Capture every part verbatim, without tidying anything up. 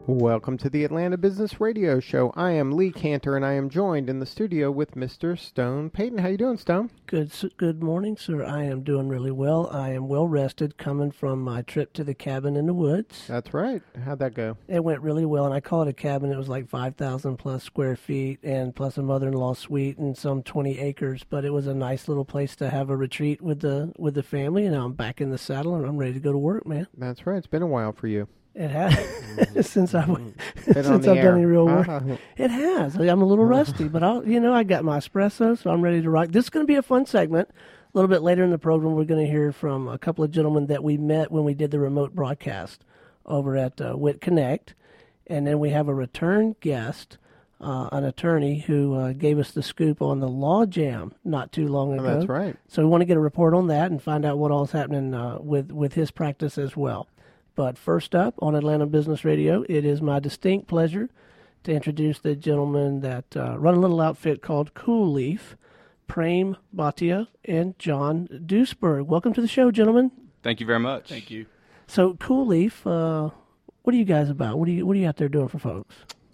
Welcome to the Atlanta Business Radio Show. I am Lee Cantor, and I am joined in the studio with Mister Stone Payton. How you doing, Stone? Good good morning, sir. I am doing really well. I am well rested coming from my trip to the cabin in the woods. That's right. How'd that go? It went really well, and I call it a cabin. It was like five thousand plus square feet and plus a mother-in-law suite and some twenty acres, but it was a nice little place to have a retreat with the with the family, and now I'm back in the saddle, and I'm ready to go to work, man. That's right. It's been a while for you. It has mm-hmm. since I mm-hmm. since I've air. done any real work. Uh-huh. It has. I'm a little rusty, but I'll you know I got my espresso, so I'm ready to rock. This is going to be a fun segment. A little bit later in the program, we're going to hear from a couple of gentlemen that we met when we did the remote broadcast over at uh, Wit Connect, and then we have a return guest, uh, an attorney who uh, gave us the scoop on the Law Jam not too long ago. Oh, that's right. So we want to get a report on that and find out what all's happening uh, with with his practice as well. But first up on Atlanta Business Radio, it is my distinct pleasure to introduce the gentlemen that uh, run a little outfit called Cool Leaf, Prem Bhatia and John Duesberg. Welcome to the show, gentlemen. Thank you very much. Thank you. So Cool Leaf, uh, what are you guys about? What are you What are you out there doing for folks?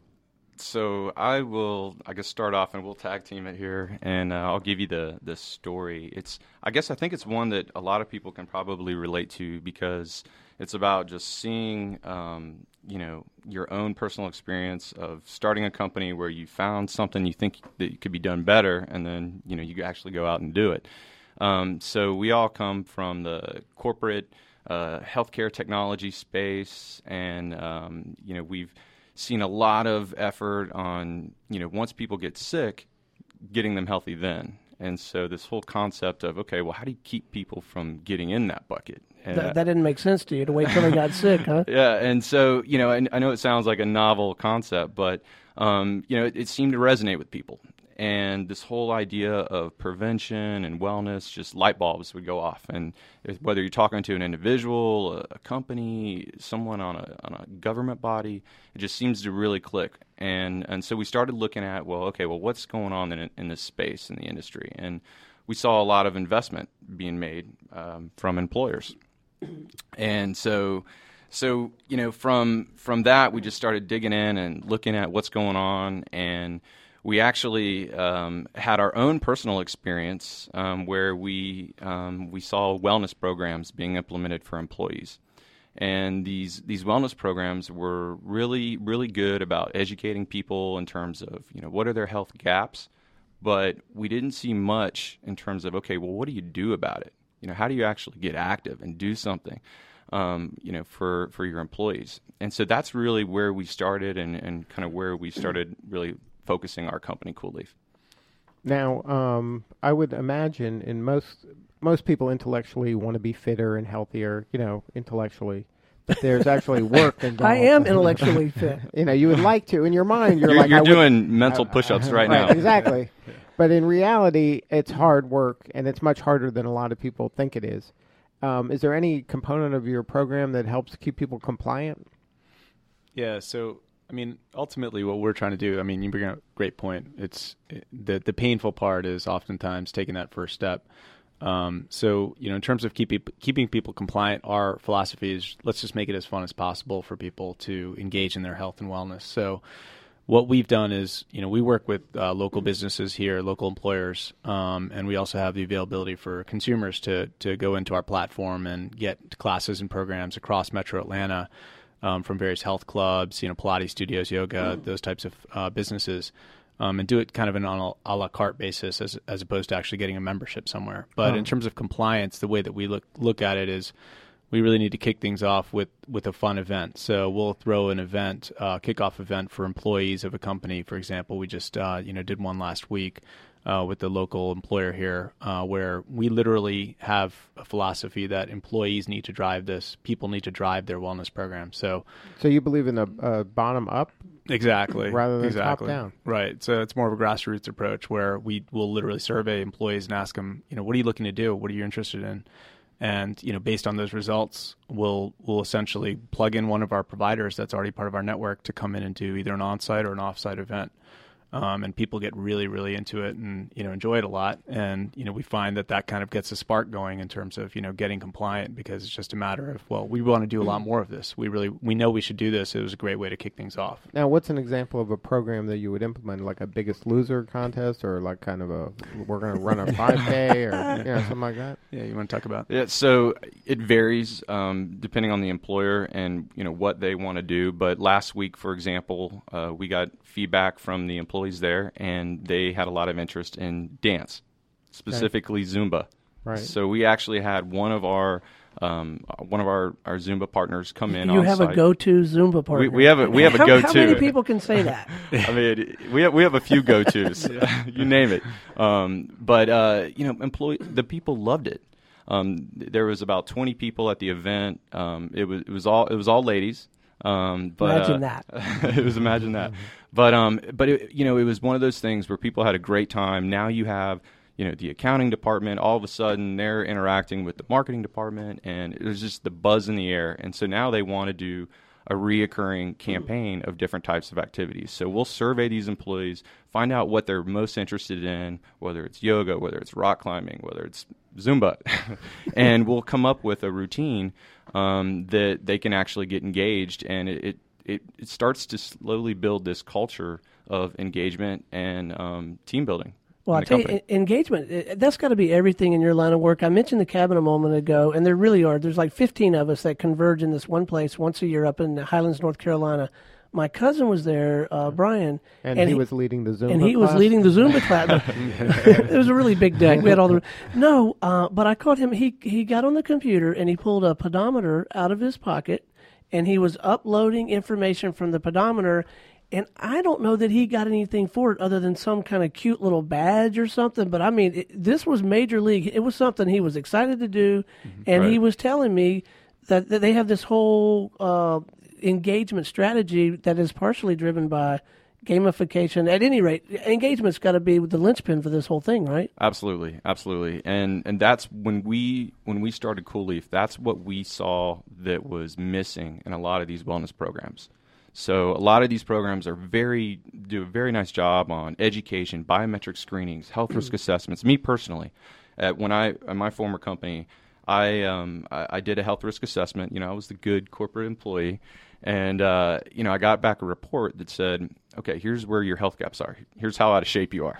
So I will, I guess, start off and we'll tag team it here, and uh, I'll give you the the story. It's, I guess, I think it's one that a lot of people can probably relate to because it's about just seeing, um, you know, your own personal experience of starting a company where you found something you think that could be done better, and then, you know, you actually go out and do it. Um, so we all come from the corporate uh, healthcare technology space, and, um, you know, we've seen a lot of effort on, you know, once people get sick, getting them healthy then. And so this whole concept of, okay, well, how do you keep people from getting in that bucket? And that, that didn't make sense to you to wait till they got sick, huh? Yeah, and so, you know, and I know it sounds like a novel concept, but, um, you know, it, it seemed to resonate with people. And this whole idea of prevention and wellness, just light bulbs would go off. And if, whether you're talking to an individual, a, a company, someone on a on a government body, it just seems to really click. And and so we started looking at, well, okay, well, what's going on in in this space in the industry? And we saw a lot of investment being made um, from employers. And so, so you know, from from that, we just started digging in and looking at what's going on, and we actually um, had our own personal experience um, where we um, we saw wellness programs being implemented for employees, and these these wellness programs were really really good about educating people in terms of, you know, what are their health gaps, but we didn't see much in terms of, okay, well, what do you do about it? You know, how do you actually get active and do something, um, you know, for, for your employees? And so that's really where we started, and, and kind of where we started really focusing our company, Cool Leaf. Now, um, I would imagine in most most people intellectually want to be fitter and healthier, you know, intellectually. But there's actually work involved. I am intellectually fit. You know, you would like to. In your mind, you're, you're like, You're I doing would, mental I, push-ups I, right, right now. Exactly. Yeah. But in reality, it's hard work, and it's much harder than a lot of people think it is. Um, is there any component of your program that helps keep people compliant? Yeah, so, I mean, ultimately what we're trying to do, I mean, you bring up a great point. It's it, the the painful part is oftentimes taking that first step. Um, so, you know, in terms of keeping keeping people compliant, our philosophy is let's just make it as fun as possible for people to engage in their health and wellness. So what we've done is, you know, we work with uh, local businesses here, local employers, um, and we also have the availability for consumers to to go into our platform and get classes and programs across Metro Atlanta um, from various health clubs, you know, Pilates studios, yoga, mm. those types of uh, businesses. Um, and do it kind of on a a la carte basis as as opposed to actually getting a membership somewhere. But oh. in terms of compliance, the way that we look look at it is we really need to kick things off with, with a fun event. So we'll throw an event, uh, kickoff event for employees of a company. For example, we just uh, you know did one last week uh, with the local employer here uh, where we literally have a philosophy that employees need to drive this. People need to drive their wellness program. So, so you believe in a uh, bottom up? Exactly. Rather than exactly. top down. Right. So it's more of a grassroots approach where we will literally survey employees and ask them, you know, what are you looking to do? What are you interested in? And, you know, based on those results, we'll we'll essentially plug in one of our providers that's already part of our network to come in and do either an on-site or an off-site event. Um, and people get really, really into it and, you know, enjoy it a lot. And, you know, we find that that kind of gets a spark going in terms of, you know, getting compliant, because it's just a matter of, well, we want to do a lot more of this. We really, we know we should do this. It was a great way to kick things off. Now, what's an example of a program that you would implement, like a Biggest Loser contest, or like kind of a, we're going to run a five K, or you know, something like that? Yeah, you want to talk about? Yeah, so it varies um, depending on the employer and, you know, what they want to do. But last week, for example, uh, we got feedback from the employees there, and they had a lot of interest in dance, specifically Zumba. Right. So we actually had one of our um, one of our, our Zumba partners come in. You on have site. a go-to Zumba partner. We, we have a we have how, a go-to. How many people can say that? I mean, we have we have a few go-tos. You name it. Um, but uh, you know, employee the people loved it. Um, there was about twenty people at the event. Um, it was it was all it was all ladies. Um, but, imagine uh, that. It was imagine that. But um, but it, you know, it was one of those things where people had a great time. Now you have, you know, the accounting department. All of a sudden, they're interacting with the marketing department, and it was just the buzz in the air. And so now they want to do a reoccurring campaign of different types of activities. So we'll survey these employees, find out what they're most interested in, whether it's yoga, whether it's rock climbing, whether it's Zumba, and we'll come up with a routine um, that they can actually get engaged, and it, it it it starts to slowly build this culture of engagement and um, team building. Well, I tell you, e- engagement, it, that's got to be everything in your line of work. I mentioned the cabin a moment ago, and there really are. There's like fifteen of us that converge in this one place once a year up in Highlands, North Carolina. My cousin was there, uh, Brian. And, and he, he was leading the Zumba And he class? was leading the Zumba class. It was a really big deck. We had all the... No, uh, but I caught him. He, he got on the computer, and he pulled a pedometer out of his pocket, and he was uploading information from the pedometer. And I don't know that he got anything for it other than some kind of cute little badge or something. But, I mean, it, this was major league. It was something he was excited to do. Mm-hmm. And right. he was telling me that, that they have this whole uh, engagement strategy that is partially driven by gamification. At any rate, engagement's got to be the linchpin for this whole thing, right? Absolutely, absolutely. And and that's when we when we started Cool Leaf, that's what we saw that was missing in a lot of these wellness programs. So a lot of these programs are very do a very nice job on education, biometric screenings, health risk assessments. Me personally, at when I at my former company, I um I, I did a health risk assessment. You know, I was the good corporate employee, and uh, you know, I got back a report that said, okay, here's where your health gaps are. Here's how out of shape you are.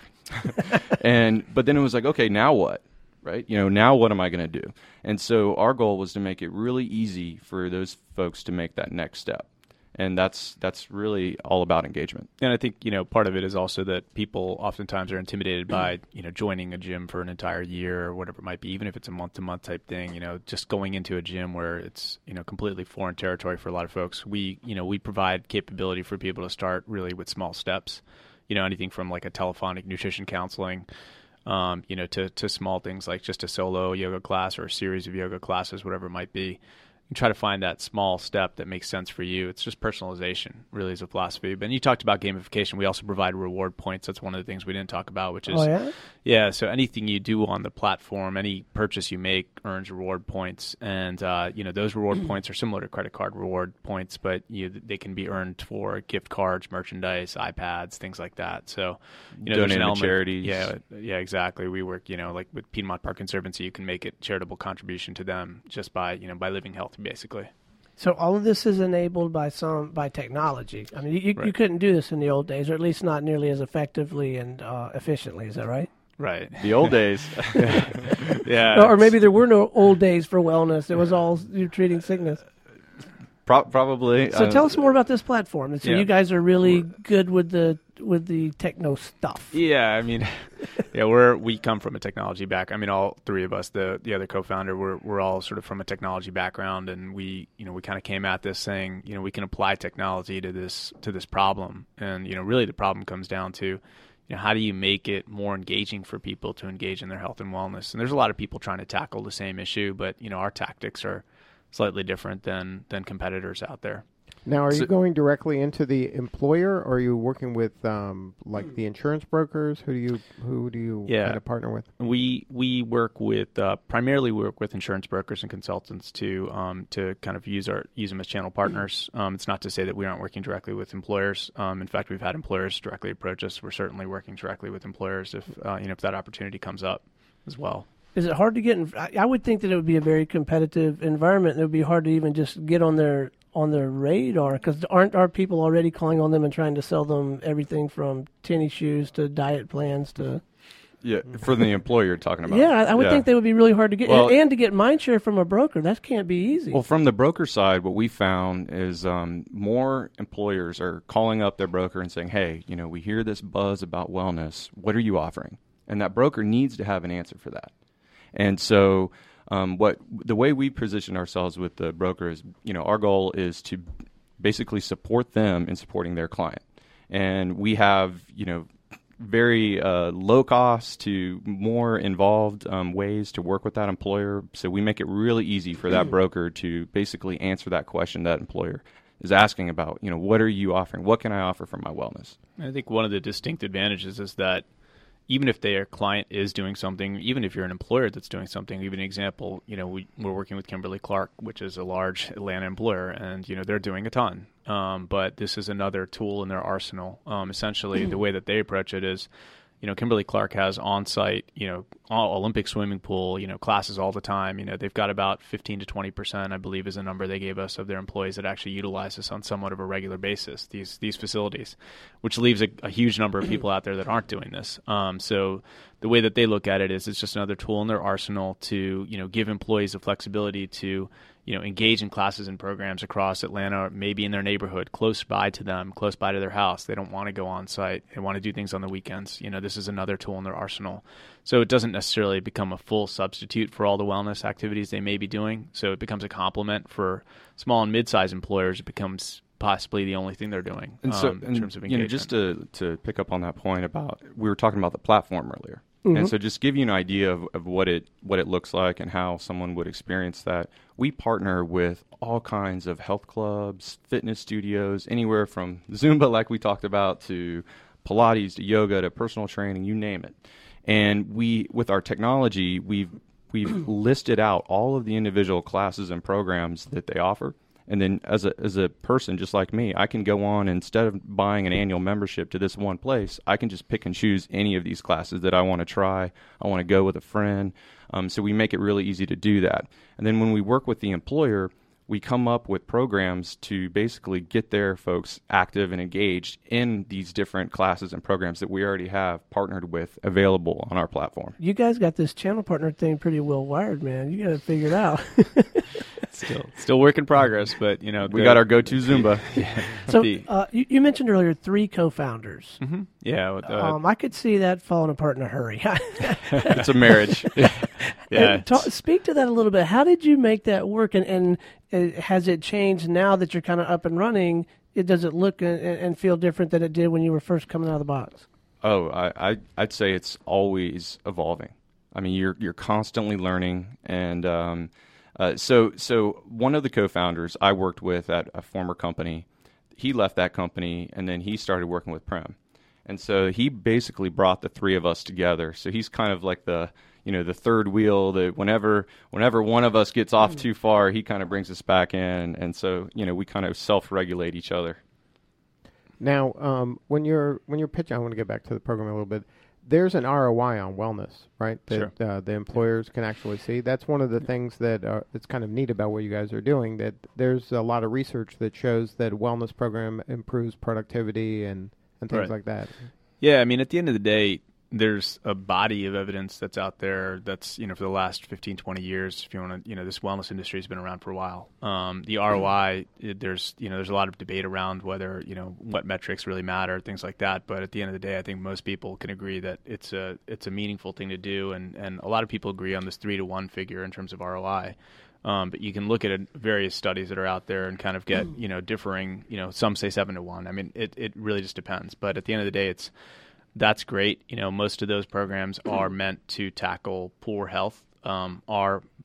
and but then it was like, okay, now what? Right? You know, now what am I going to do? And so our goal was to make it really easy for those folks to make that next step. And that's that's really all about engagement. And I think, you know, part of it is also that people oftentimes are intimidated by, you know, joining a gym for an entire year or whatever it might be, even if it's a month-to-month type thing, you know, just going into a gym where it's, you know, completely foreign territory for a lot of folks. We, you know, we provide capability for people to start really with small steps, you know, anything from like a telephonic nutrition counseling, um, you know, to, to small things like just a solo yoga class or a series of yoga classes, whatever it might be. And try to find that small step that makes sense for you. It's just personalization, really, is a philosophy. But you talked about gamification. We also provide reward points. That's one of the things we didn't talk about, which is, oh, yeah? yeah, so anything you do on the platform, any purchase you make earns reward points. And, uh, you know, those reward points are similar to credit card reward points, but you, they can be earned for gift cards, merchandise, iPads, things like that. So, you know, donate there's an to charities. Yeah, yeah, exactly. We work, you know, like with Piedmont Park Conservancy, you can make a charitable contribution to them just by, you know, by living healthy, basically. So all of this is enabled by some by technology. I mean, you, right. you couldn't do this in the old days, or at least not nearly as effectively and uh, efficiently. Is that right? Right. The old days. yeah. yeah or, or maybe there were no old days for wellness. It was all you treating sickness. Pro- probably. So uh, tell us more about this platform. So yeah. you guys are really good with the with the techno stuff. Yeah, I mean, yeah, we're we come from a technology back. I mean, all three of us, the the other co-founder, we're we're all sort of from a technology background, and we you know we kind of came at this saying, you know, we can apply technology to this to this problem, and you know, really the problem comes down to, you know, how do you make it more engaging for people to engage in their health and wellness? And there's a lot of people trying to tackle the same issue, but you know, our tactics are slightly different than than competitors out there. Now, are So- you going directly into the employer, or are you working with um, like the insurance brokers? Who do you who do you Yeah. kind of partner with? We we work with uh, primarily we work with insurance brokers and consultants to um, to kind of use our use them as channel partners. Um, it's not to say that we aren't working directly with employers. Um, in fact, we've had employers directly approach us. We're certainly working directly with employers if uh, you know if that opportunity comes up as well. Is it hard to get in? I I would think that it would be a very competitive environment. And it would be hard to even just get on their on their radar, because aren't our people already calling on them and trying to sell them everything from tennis shoes to diet plans to? Yeah, for the employer you're talking about. Yeah, I, I would Yeah. think they would be really hard to get, Well- and, and to get mind share from a broker. That can't be easy. Well, from the broker side, what we found is um, more employers are calling up their broker and saying, hey, you know, we hear this buzz about wellness. What are you offering? And that broker needs to have an answer for that. And so um, what the way we position ourselves with the broker is, you know, our goal is to basically support them in supporting their client. And we have, you know, very uh, low cost to more involved um, ways to work with that employer. So we make it really easy for that broker to basically answer that question that employer is asking about. You know, what are you offering? What can I offer for my wellness? I think one of the distinct advantages is that even if their client is doing something, even if you're an employer that's doing something, even an example, you know, we, we're working with Kimberly-Clark, which is a large Atlanta employer, and, you know, they're doing a ton. Um, but this is another tool in their arsenal. Um, essentially, the way that they approach it is, you know, Kimberly-Clark has on-site, you know, all Olympic swimming pool, you know, classes all the time. You know, they've got about fifteen to twenty percent, I believe, is a number they gave us of their employees that actually utilize this on somewhat of a regular basis, these these facilities, which leaves a, a huge number of people out there that aren't doing this. Um, so the way that they look at it is it's just another tool in their arsenal to, you know, give employees the flexibility to, you know, engage in classes and programs across Atlanta, maybe in their neighborhood, close by to them, close by to their house. They don't want to go on site. They want to do things on the weekends. You know, this is another tool in their arsenal. So it doesn't necessarily become a full substitute for all the wellness activities they may be doing. So it becomes a complement for small and mid-sized employers. It becomes possibly the only thing they're doing And so, um, in and, terms of you engagement. know, just to, to pick up on that point about, we were talking about the platform earlier. And so just give you an idea of, of what it what it looks like and how someone would experience that. We partner with all kinds of health clubs, fitness studios, anywhere from Zumba, like we talked about, to Pilates, to yoga, to personal training, you name it. And we, with our technology, we've we've listed out all of the individual classes and programs that they offer. And then as a as a person just like me, I can go on, instead of buying an annual membership to this one place, I can just pick and choose any of these classes that I want to try. I want to go with a friend. Um, so we make it really easy to do that. And then when we work with the employer, we come up with programs to basically get their folks active and engaged in these different classes and programs that we already have partnered with available on our platform. You guys got this channel partner thing pretty well wired, man. You got to figure it out. still still work in progress, but, you know. We the- got our go-to Zumba. So The- uh, you, you mentioned earlier three co-founders. Mhm. Yeah. Uh, Um, I could see that falling apart in a hurry. It's a marriage. yeah. And ta- speak to that a little bit. How did you make that work? And, and uh, has it changed now that you're kind of up and running? It does it look and, and feel different than it did when you were first coming out of the box? Oh, I, I I'd say it's always evolving. I mean, you're you're constantly learning, and um, uh, so so one of the co-founders I worked with at a former company, he left that company, and then he started working with Prem, and so he basically brought the three of us together. So he's kind of like the you know the third wheel. That whenever whenever one of us gets off too far, he kind of brings us back in, and so you know we kind of self-regulate each other. Now, um, when you're when you're pitching, I want to get back to the program a little bit. There's an R O I on wellness, right? That Sure. uh, the employers can actually see. That's one of the things that uh, it's kind of neat about what you guys are doing. That there's a lot of research that shows that a wellness program improves productivity and, and things Right. like that. Yeah, I mean, at the end of the day, there's a body of evidence that's out there that's, you know, for the last fifteen, twenty years, if you want to, you know, this wellness industry has been around for a while. Um, the R O I, it, there's, you know, there's a lot of debate around whether, you know, what metrics really matter, things like that. But at the end of the day, I think most people can agree that it's a, it's a meaningful thing to do. And, and a lot of people agree on this three to one figure in terms of R O I. Um, but you can look at various studies that are out there and kind of get, you know, differing, you know, some say seven to one. I mean, it, it really just depends. But at the end of the day, it's, that's great. You know, most of those programs are meant to tackle poor health. Um, our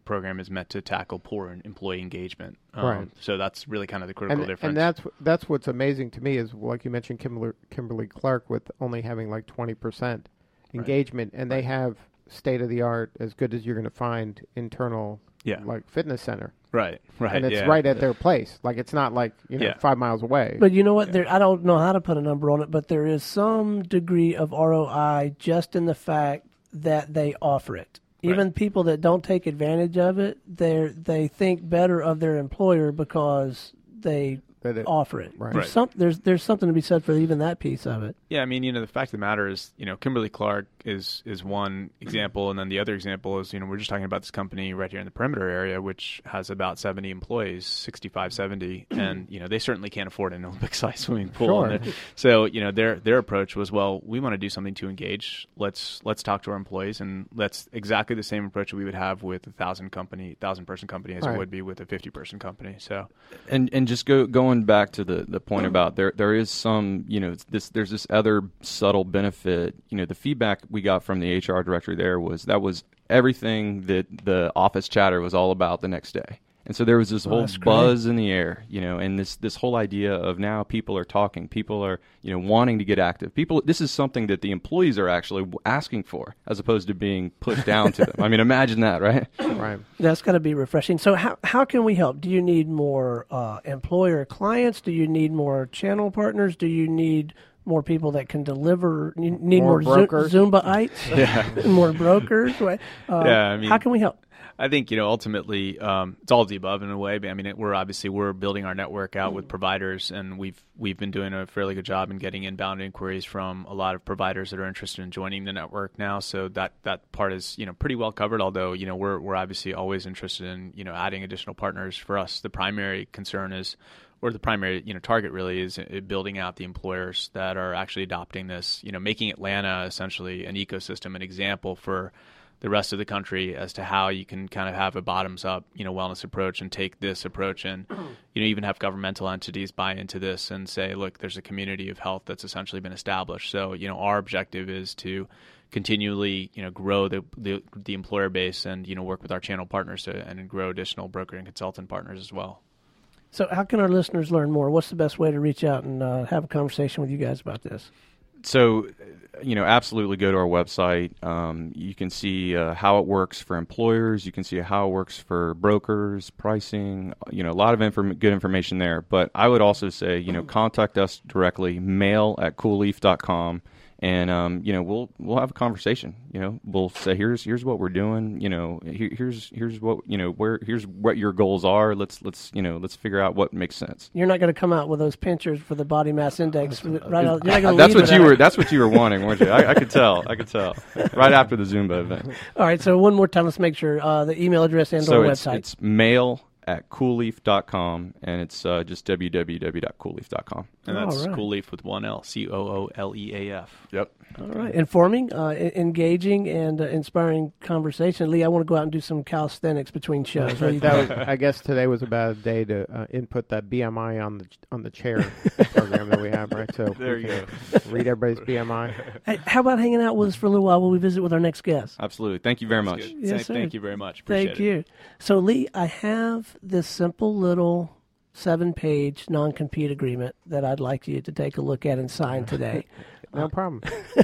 program is meant to tackle poor employee engagement. Um, Right. So that's really kind of the critical and, difference. and that's that's what's amazing to me is, like you mentioned, Kimberly, Kimberly Clark with only having like twenty percent engagement, and they have state of the art, as good as you're going to find, internal Yeah. like fitness center, Right, right. and it's yeah. right at their place. Like it's not like you know Yeah. five miles away. But you know what? There, I don't know how to put a number on it, but there is some degree of R O I just in the fact that they offer it. Even Right. people that don't take advantage of it, they they think better of their employer because they That it- offer it. right. There's, Right. some, there's there's something to be said for even that piece of it. Yeah, I mean, you know, the fact of the matter is, you know, Kimberly Clark is is one example, and then the other example is, you know, we're just talking about this company right here in the perimeter area, which has about seventy employees, sixty-five, seventy, and you know, they certainly can't afford an Olympic-sized swimming pool. Sure. And so, you know, their their approach was, well, we want to do something to engage. Let's let's talk to our employees, and that's exactly the same approach that we would have with a thousand company, thousand person company as Right. it would be with a fifty person company. So, And and just go going back to the, the point about there there is some, you know, this there's this other subtle benefit. You know, the feedback we got from the H R director there was that was everything that the office chatter was all about the next day. And so there was this whole that's great. buzz in the air, you know, and this this whole idea of now people are talking, people are, you know, wanting to get active. People, this is something that the employees are actually asking for, as opposed to being pushed down to them. I mean, imagine that, right? right. That's got to be refreshing. So how how can we help? Do you need more uh, employer clients? Do you need more channel partners? Do you need more people that can deliver? You need More more, Zo- brokers? Zumba-ites? yeah. More brokers? What? Uh, Yeah, I mean- how can we help? I think, you know, ultimately, um, it's all of the above in a way. But I mean, it, we're obviously we're building our network out with providers, and we've we've been doing a fairly good job in getting inbound inquiries from a lot of providers that are interested in joining the network now. So that that part is, you know, pretty well covered. Although, you know, we're we're obviously always interested in, you know, adding additional partners. For us, the primary concern is, or the primary, you know, target really is uh, building out the employers that are actually adopting this. You know, making Atlanta essentially an ecosystem, an example for the rest of the country as to how you can kind of have a bottoms-up, you know, wellness approach and take this approach and, you know, even have governmental entities buy into this and say, look, there's a community of health that's essentially been established. So, you know, our objective is to continually, you know, grow the the, the employer base and, you know, work with our channel partners to, and grow additional broker and consultant partners as well. So how can our listeners learn more? What's the best way to reach out and uh, have a conversation with you guys about this? So, you know, absolutely go to our website. Um, you can see uh, how it works for employers. You can see how it works for brokers, pricing, you know, a lot of inform- good information there. But I would also say, you know, contact us directly, mail at cool leaf dot com. And, um, you know, we'll we'll have a conversation. You know, we'll say, here's here's what we're doing. You know, here, here's here's what, you know, where here's what your goals are. Let's, let's you know, let's figure out what makes sense. You're not going to come out with those pinchers for the body mass index. Right out, you're not gonna That's lead what with you that. were. That's what you were wanting, weren't you? I, I could tell. I could tell. Right after the Zumba event. All right, so one more time, let's make sure uh, the email address and So or it's, website. it's mail at cool leaf dot com, and it's uh, just w w w dot cool leaf dot com. And that's All right. Cool Leaf with one L, C O O L E A F. Yep. All right, informing, uh, e- engaging, and uh, inspiring conversation. Lee, I want to go out and do some calisthenics between shows. What do you That think? was, I guess today was about a day to uh, input that B M I on the on the chair program that we have, right? So There we you can go. Read everybody's B M I. Hey, how about hanging out with us for a little while while we visit with our next guest? Absolutely. Thank you very much. Good. Yes, Thank- sir. Thank you very much. Appreciate Thank it. you. So, Lee, I have this simple little seven-page non-compete agreement that I'd like you to take a look at and sign today. No problem.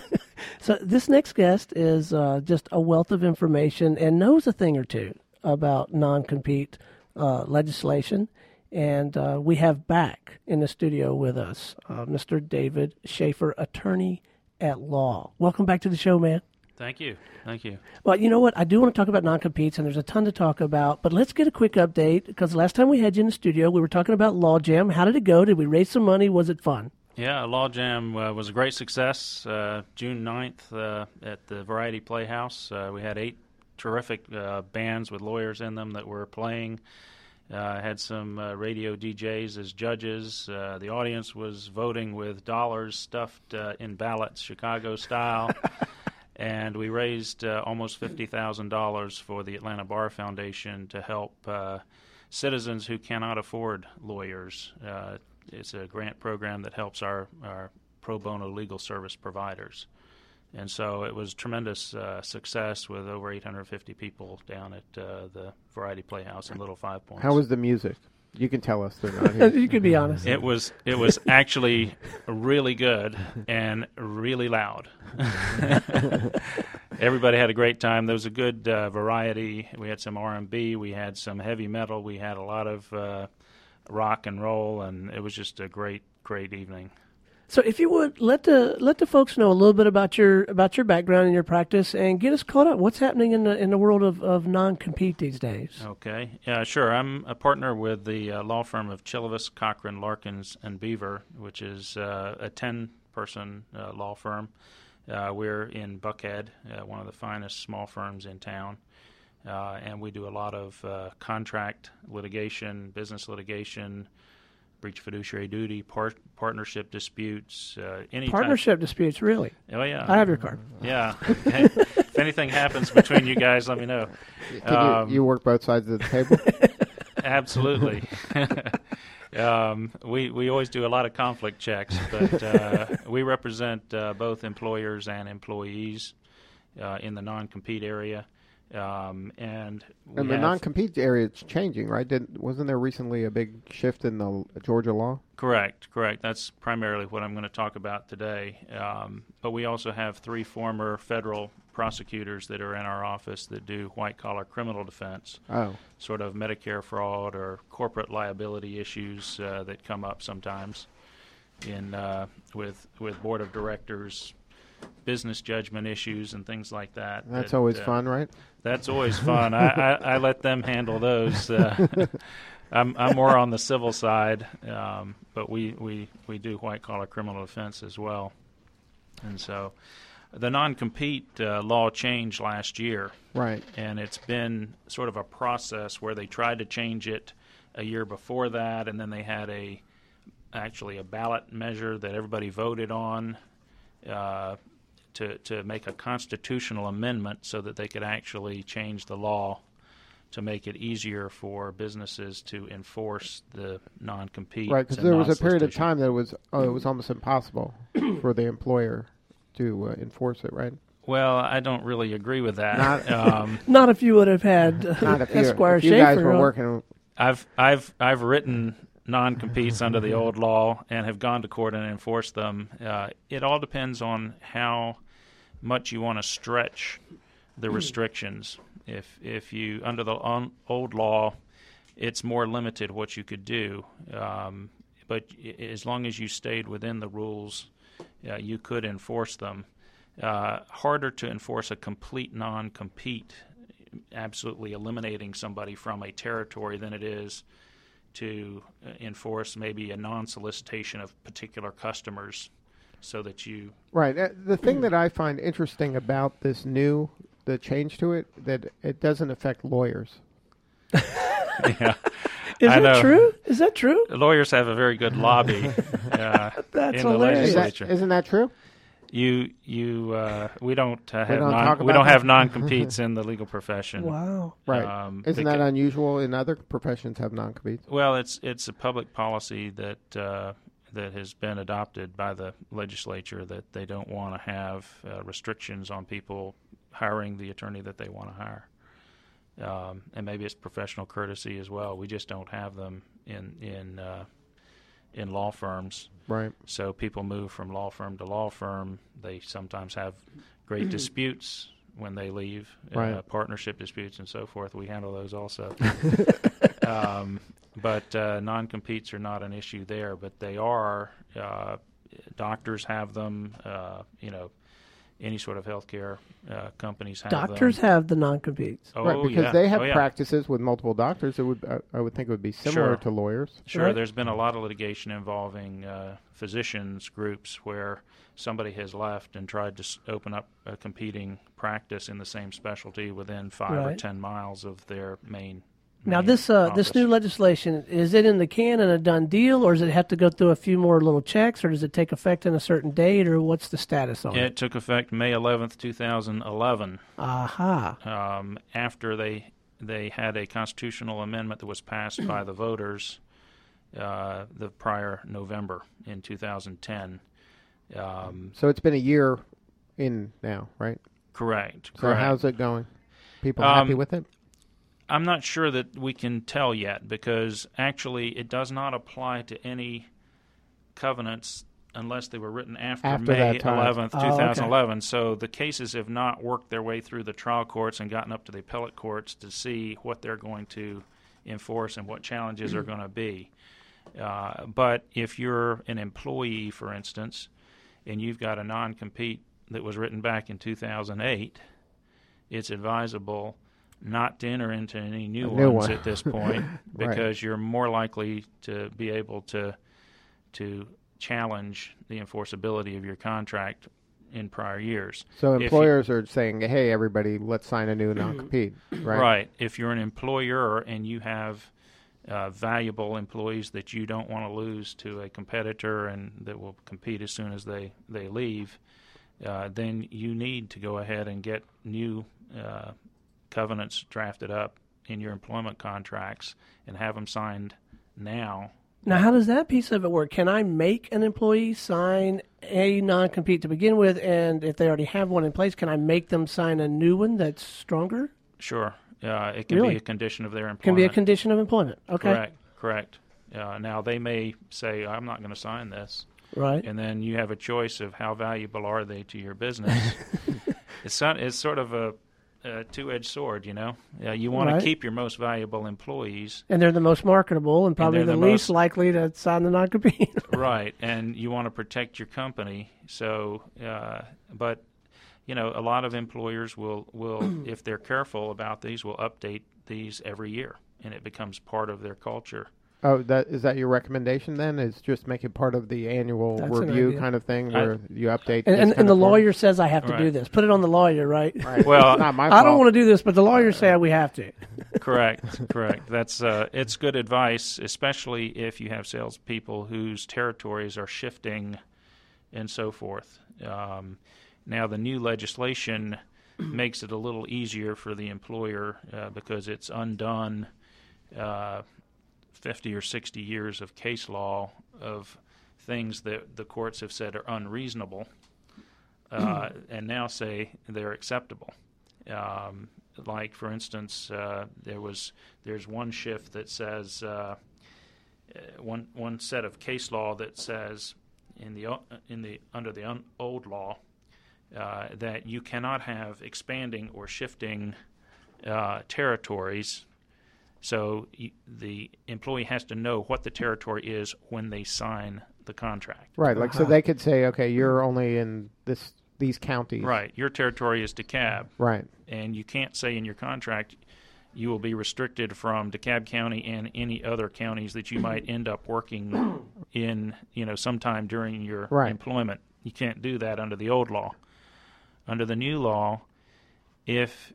So this next guest is uh, just a wealth of information and knows a thing or two about non-compete uh, legislation. And uh, we have back in the studio with us uh, Mister David Schaefer, attorney at law. Welcome back to the show, man. Thank you. Thank you. Well, you know what? I do want to talk about non-competes, and there's a ton to talk about. But let's get a quick update, because the last time we had you in the studio, we were talking about Law Jam. How did it go? Did we raise some money? Was it fun? Yeah, Law Jam uh, was a great success. Uh, June ninth uh, at the Variety Playhouse. Uh, we had eight terrific uh, bands with lawyers in them that were playing. Uh, had some uh, radio D Js as judges. Uh, the audience was voting with dollars stuffed uh, in ballots, Chicago style. And we raised uh, almost fifty thousand dollars for the Atlanta Bar Foundation to help uh, citizens who cannot afford lawyers. Uh, it's a grant program that helps our, our pro bono legal service providers. And so it was tremendous uh, success with over eight hundred fifty people down at uh, the Variety Playhouse in Little Five Points. How was the music? You can tell us they're not here. You can be honest. It was it was actually really good and really loud. Everybody had a great time. There was a good uh, variety. We had some R and B. We had some heavy metal. We had a lot of uh, rock and roll, and it was just a great, great evening. So, if you would let the let the folks know a little bit about your about your background and your practice, and get us caught up. What's happening in the in the world of, of non-compete these days? Okay, yeah, sure. I'm a partner with the uh, law firm of Chillivis, Cochran, Larkins, and Beaver, which is uh, a ten-person uh, law firm. Uh, we're in Buckhead, uh, one of the finest small firms in town, uh, and we do a lot of uh, contract litigation, business litigation, breach of fiduciary duty, par- partnership disputes, uh, any partnership type. disputes. Really? Oh yeah, I have your card. Yeah. If anything happens between you guys, let me know. Can Um, you, you work both sides of the table? Absolutely. um, we we always do a lot of conflict checks, but uh, we represent uh, both employers and employees uh, in the non-compete area. Um, and we and the have, non-compete area is changing, right? Did, wasn't there recently a big shift in the Georgia law? Correct, correct. That's primarily what I'm going to talk about today. Um, but we also have three former federal prosecutors that are in our office that do white-collar criminal defense, Oh, sort of Medicare fraud or corporate liability issues uh, that come up sometimes in uh, with with board of directors, business judgment issues, and things like that. that's that, always uh, fun, right? That's always fun. I, I, I let them handle those. Uh, I'm I'm more on the civil side, um, but we, we, we do white-collar criminal defense as well. And so the non-compete uh, law changed last year. Right. And it's been sort of a process where they tried to change it a year before that, and then they had a actually a ballot measure that everybody voted on uh, to to make a constitutional amendment so that they could actually change the law to make it easier for businesses to enforce the non-compete. Right, because there was a period of time that it was oh, it was almost impossible for the employer to uh, enforce it, right? Well, I don't really agree with that. Not- um, Not if you would have had uh, Not if you, Esquire if you guys Schaefer. were uh, working. I've I've I've written non-competes under the old law and have gone to court and enforced them. Uh, it all depends on how much you want to stretch the restrictions. If if you under the on, old law, it's more limited what you could do. Um, but I- as long as you stayed within the rules, uh, you could enforce them. Uh, harder to enforce a complete non-compete, absolutely eliminating somebody from a territory, than it is to uh, enforce maybe a non-solicitation of particular customers, so that you Right. Uh, the thing that I find interesting about this new, the change to it, that it doesn't affect lawyers. yeah. Is I that know. true? Is that true? Lawyers have a very good lobby uh, That's in the hilarious. Is that, legislature. isn't that true? You you uh, we don't uh, have don't non, talk we about don't that? have non-competes in the legal profession. Wow. Right. Um, Isn't beca- that unusual in other professions have non-competes? Well, it's it's a public policy that uh, that has been adopted by the legislature that they don't want to have uh, restrictions on people hiring the attorney that they want to hire. Um, and maybe it's professional courtesy as well. We just don't have them in in uh, in law firms. Right. So people move from law firm to law firm. They sometimes have great disputes when they leave, Right. uh, partnership disputes and so forth. We handle those also. um, but uh, non-competes are not an issue there, but they are. Uh, doctors have them. Uh, you know, any sort of healthcare uh, companies have Doctors them. have the non-competes. Oh, right, because yeah. they have oh, yeah. practices with multiple doctors. It would, I, I would think, it would be similar Sure. to lawyers. Sure, Right. there's been a lot of litigation involving uh, physicians groups where somebody has left and tried to s- open up a competing practice in the same specialty within five or Right. ten miles of their main. Now, main this uh, office. this new legislation, is it in the can and a done deal, or does it have to go through a few more little checks, or does it take effect in a certain date, or what's the status on it? It took effect May eleventh, two thousand eleven. Aha. Um, after they they had a constitutional amendment that was passed by the voters uh, the prior November in two thousand ten. Um, So it's been a year in now, right? Correct. So correct. how's it going? People Um, happy with it? I'm not sure that we can tell yet, because actually it does not apply to any covenants unless they were written after, After May that time. eleventh, Oh, okay. twenty eleven. So the cases have not worked their way through the trial courts and gotten up to the appellate courts to see what they're going to enforce and what challenges are going to be. Uh, but if you're an employee, for instance, and you've got a non-compete that was written back in two thousand eight, it's advisable not to enter into any new, new ones one. at this point, Right. because you're more likely to be able to to challenge the enforceability of your contract in prior years. So If you- employers are saying, hey, everybody, let's sign a new non-compete, right? Right. If you're an employer and you have uh, valuable employees that you don't want to lose to a competitor and that will compete as soon as they, they leave, uh, then you need to go ahead and get new uh, covenants drafted up in your employment contracts and have them signed now. Now, how does that piece of it work? Can I make an employee sign a non-compete to begin with, and if they already have one in place, can I make them sign a new one that's stronger? Sure. Uh, it can Really? be a condition of their employment. Can be a condition of employment. Okay. Correct. Correct. Uh, now, they may say, I'm not going to sign this. Right. And then you have a choice of how valuable are they to your business. it's, not, it's sort of a, a two-edged sword, you know. Uh, you want Right. to keep your most valuable employees. And they're the most marketable and probably they're the, the least most- likely to sign the non-compete. Right, and you want to protect your company. So, uh, but you know, a lot of employers will, will if they're careful about these, will update these every year, and it becomes part of their culture. Oh, that is that your recommendation then? Is just make it part of the annual That's an review idea. kind of thing I- where you update. and this and, kind and the of form? lawyer says I have to do Right. this. Put it on the lawyer, right? Right. Well, It's not my I fault. don't want to do this, but the lawyers say we have to. Correct, correct. That's uh, it's good advice, especially if you have salespeople whose territories are shifting and so forth. Um, now, the new legislation makes it a little easier for the employer uh, because it's undone uh, fifty or sixty years of case law of things that the courts have said are unreasonable, uh, and now say they're acceptable. Um, like, for instance, uh, there was there's one shift that says uh, uh, one one set of case law that says in the in the under the un, old law uh, that you cannot have expanding or shifting uh, territories. So you, the employee has to know what the territory is when they sign the contract. Right. Like, so Uh-huh. they could say, okay, you're only in this these counties. Right. Your territory is DeKalb. Right. And you can't say in your contract you will be restricted from DeKalb County and any other counties that you might end up working in, you know, sometime during your Right. employment. You can't do that under the old law. Under the new law, if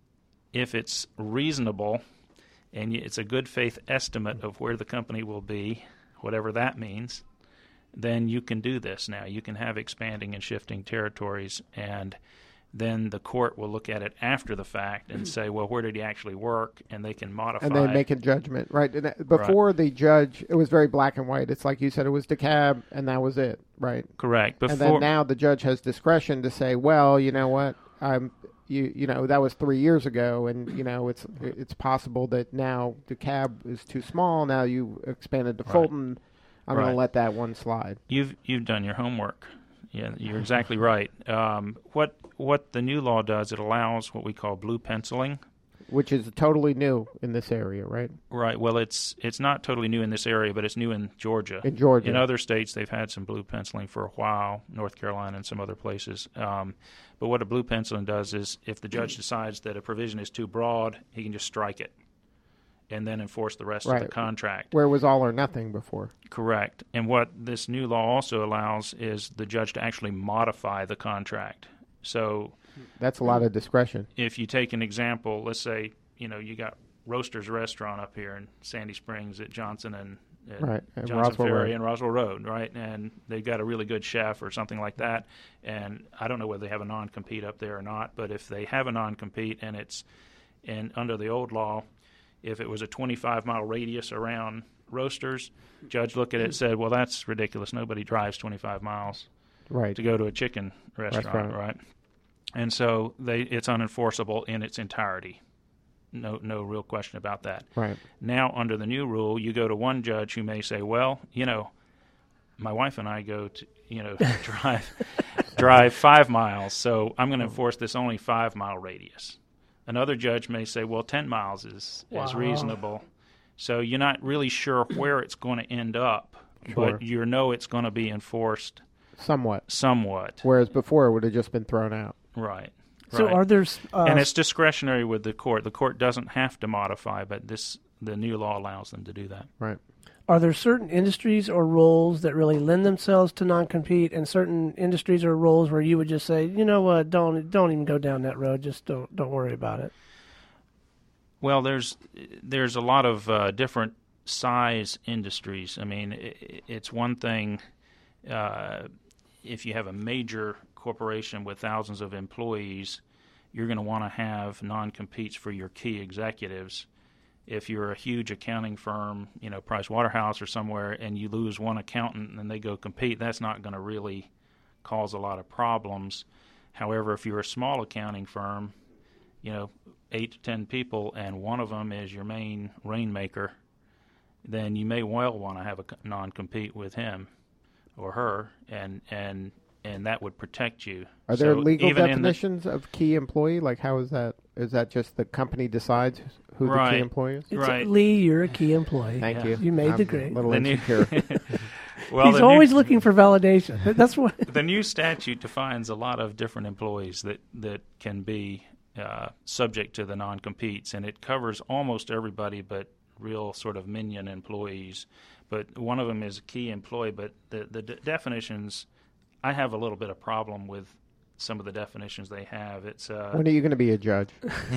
if it's reasonable and it's a good faith estimate of where the company will be, whatever that means, then you can do this now. You can have expanding and shifting territories, and then the court will look at it after the fact and say, well, where did he actually work? And they can modify And they make a judgment, right? And that- before the judge, it was very black and white. It's like you said, it was DeKalb, and that was it, right? Correct. Before, And then now the judge has discretion to say, well, you know what, I'm, you, you know, that was three years ago, and you know, it's it's possible that now DeKalb is too small. Now you expanded to Right. Fulton. I'm going Right. to let that one slide. You've you've done your homework. Yeah, you're exactly right. Um, what what the new law does, it allows what we call blue penciling. Which is totally new in this area, right? Right. Well, it's it's not totally new in this area, but it's new in Georgia. In Georgia. In other states, they've had some blue penciling for a while, North Carolina and some other places. Um, but what a blue penciling does is if the judge decides that a provision is too broad, he can just strike it and then enforce the rest of Right. the contract. Where it was all or nothing before. Correct. And what this new law also allows is the judge to actually modify the contract. So That's a lot of discretion. if you take an example, let's say, you know, you got Roaster's Restaurant up here in Sandy Springs at Johnson and at Right, and Johnson Roswell Ferry Road. and Roswell Road, right? And they've got a really good chef or something like that. And I don't know whether they have a non-compete up there or not, but if they have a non-compete and it's and under the old law, if it was a twenty-five mile radius around Roasters, judge looked at it and said, well, that's ridiculous. Nobody drives twenty-five miles. right. to go to a chicken restaurant, Restaurant. right? And so they it's unenforceable in its entirety. No, no real question about that. Right. Now, under the new rule, you go to one judge who may say, well, you know, my wife and I go to, you know, drive drive five miles, so I'm going to enforce this only five-mile radius. Another judge may say, well, ten miles is, Wow. is reasonable. So you're not really sure where it's going to end up, Sure. but you know it's going to be enforced Somewhat. somewhat. Whereas before it would have just been thrown out. Right. So right. are there s- uh, and it's discretionary with the court. The court doesn't have to modify, but this the new law allows them to do that. Right. are there certain industries or roles that really lend themselves to non-compete, and certain industries or roles where you would just say, you know what, don't don't even go down that road. Just don't don't worry about it. Well, there's there's a lot of uh, different size industries. I mean, it, it's one thing uh, if you have a major corporation with thousands of employees, you're going to want to have non-competes for your key executives. If you're a huge accounting firm, you know, Price Waterhouse or somewhere, and you lose one accountant and they go compete, that's not going to really cause a lot of problems. However, if you're a small accounting firm, you know, eight to ten people, and one of them is your main rainmaker, then you may well want to have a non-compete with him or her, and and and that would protect you. Are there So legal even in the- definitions of key employee? Like, how is that? Is that just the company decides who the Right. key employee is? It's Right. Lee, you're a key employee. Thank Yeah. you. You made I'm the grade. A little The new- insecure. well, He's the new- always looking for validation. That's what. the new statute defines a lot of different employees that, that can be uh, subject to the non-competes, and it covers almost everybody but real sort of minion employees. But one of them is a key employee, but the, the de- definitions, I have a little bit of problem with some of the definitions they have. It's uh, When are you going to be a judge?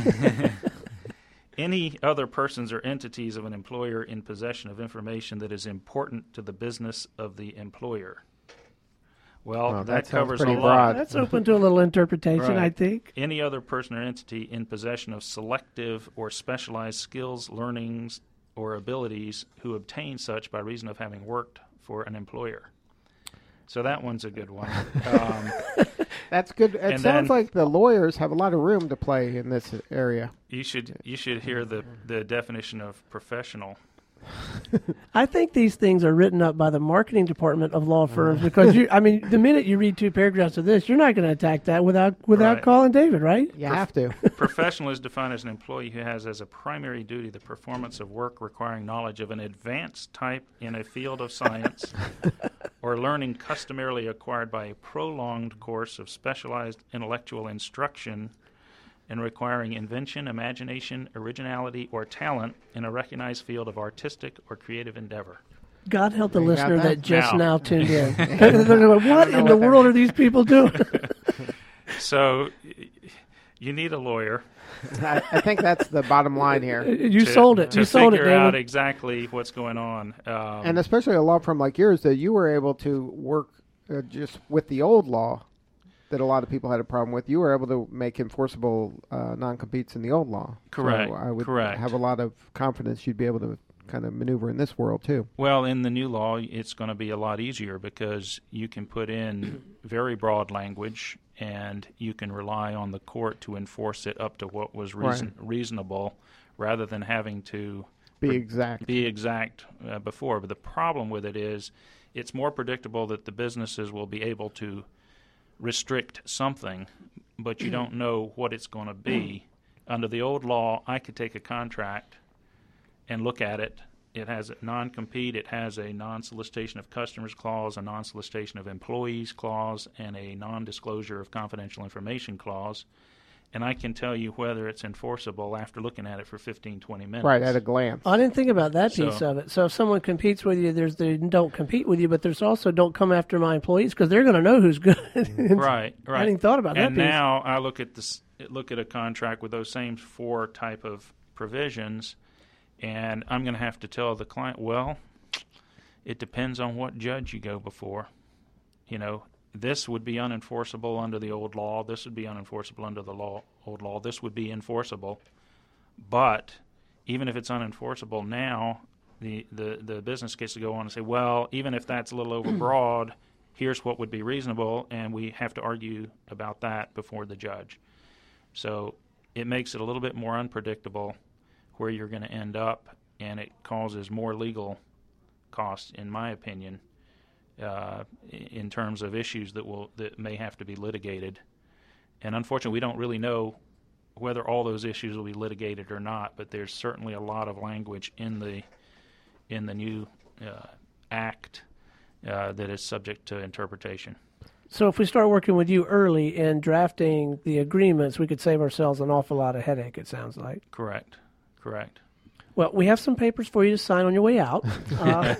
any other persons or entities of an employer in possession of information that is important to the business of the employer. Well, Well, that, that sounds covers a pretty lot. broad. That's open to a little interpretation, Right. I think. Any other person or entity in possession of selective or specialized skills, learnings, or abilities who obtain such by reason of having worked for an employer. So that one's a good one. Um, That's good. It And sounds then- like the lawyers have a lot of room to play in this area. you should you should hear the, the definition of professional. I think these things are written up by the marketing department of law firms because you. I mean, the minute you read two paragraphs of this, you're not going to attack that without without Right. calling David, right? You have to. Professional is defined as an employee who has as a primary duty the performance of work requiring knowledge of an advanced type in a field of science or learning customarily acquired by a prolonged course of specialized intellectual instruction and requiring invention, imagination, originality, or talent in a recognized field of artistic or creative endeavor. God help the You got listener that? that, just Now. now tuned in. They're like, what in the world are these people doing? So y- you need a lawyer I, I think that's the bottom line here. You to, sold it. to You sold it, figure out David. exactly what's going on. Um, And especially a law firm like yours, that you were able to work uh, just with the old law that a lot of people had a problem with. You were able to make enforceable uh, non-competes in the old law. Correct, So I would correct. have a lot of confidence you'd be able to kind of maneuver in this world too. Well, in the new law, it's going to be a lot easier because you can put in very broad language and you can rely on the court to enforce it up to what was reason- reasonable rather than having to Be pre- exact. be exact uh, before. But the problem with it is it's more predictable that the businesses will be able to restrict something, but you don't know what it's going to be. Under the old law, I could take a contract and look at it. It has a non-compete, it has a non-solicitation of customers clause, a non-solicitation of employees clause, and a non-disclosure of confidential information clause. And I can tell you whether it's enforceable after looking at it for fifteen, twenty minutes. Right, at a glance. I didn't think about that piece So- of it. So if someone competes with you, there's they don't compete with you, but there's also don't come after my employees because they're going to know who's good. Right, right. I hadn't thought about that And piece. now I look at this, look at a contract with those same four type of provisions, and I'm going to have to tell the client, well, it depends on what judge you go before. You know, this would be unenforceable under the old law. This would be unenforceable under the law, old law. This would be enforceable. But even if it's unenforceable now, the, the, the business gets to go on and say, well, even if that's a little overbroad, here's what would be reasonable, and we have to argue about that before the judge. So it makes it a little bit more unpredictable where you're going to end up, and it causes more legal costs, in my opinion, uh, in terms of issues that will that may have to be litigated. And unfortunately, we don't really know whether all those issues will be litigated or not, but there's certainly a lot of language in the in the new uh, act uh, that is subject to interpretation. So if we start working with you early in drafting the agreements, we could save ourselves an awful lot of headache, it sounds like. Correct. Correct. Well, we have some papers for you to sign on your way out. Uh,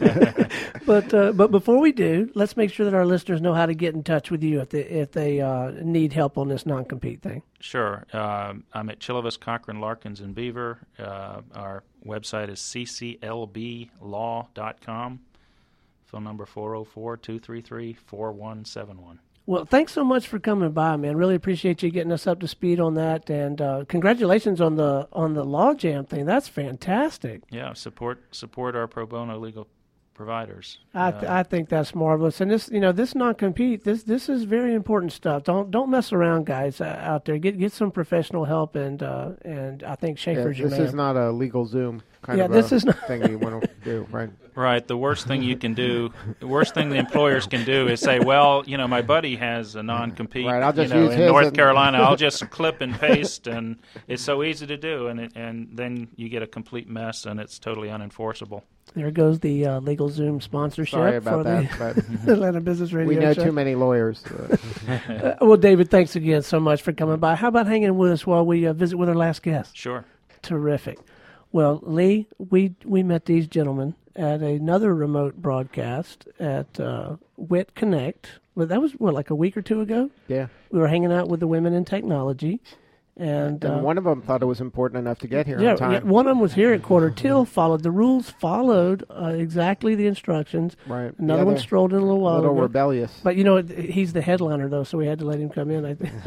but uh, but before we do, let's make sure that our listeners know how to get in touch with you if they, if they uh, need help on this non-compete thing. Sure. Um, I'm at Chillivis, Cochran, Larkins, and Beaver. Uh, our website is c c l b law dot com. Phone number four oh four, two three three, four one seven one. Well, thanks so much for coming by, man. Really appreciate you getting us up to speed on that, and uh, congratulations on the on the Law Jam thing. That's fantastic. Yeah, support support our pro bono legal providers. I th- Uh, I think that's marvelous, and this you know this non-compete this this is very important stuff. Don't don't mess around, guys, uh, out there. Get get some professional help, and uh, and I think Yeah, Schaefer's your this man. is not a legal Zoom kind Yeah, of this a is not- thing you want to do, right? Right. The worst thing you can do, the worst thing the employers can do is say, well, you know, my buddy has a non-compete Right, I'll just you know, use in his North and- Carolina. I'll just clip and paste, and it's so easy to do, and it, and then you get a complete mess, and it's totally unenforceable. There goes the uh, Legal Zoom sponsorship Sorry about for that, the but Atlanta Business Radio we know Show. too many lawyers. Uh, Uh, well, David, thanks again so much for coming by. How about hanging with us while we uh, visit with our last guest? Sure. Terrific. Well, Lee, we we met these gentlemen at another remote broadcast at uh, Wit Connect. Well, that was, what, like a week or two ago? yeah. We were hanging out with the women in technology. And, And uh, one of them thought it was important enough to get here yeah, on time. yeah, one of them was here at quarter till, followed the rules, followed uh, exactly the instructions. Right. The Another one other- strolled in a little A while little ago. rebellious. But, you know, he's the headliner, though, so we had to let him come in, I think.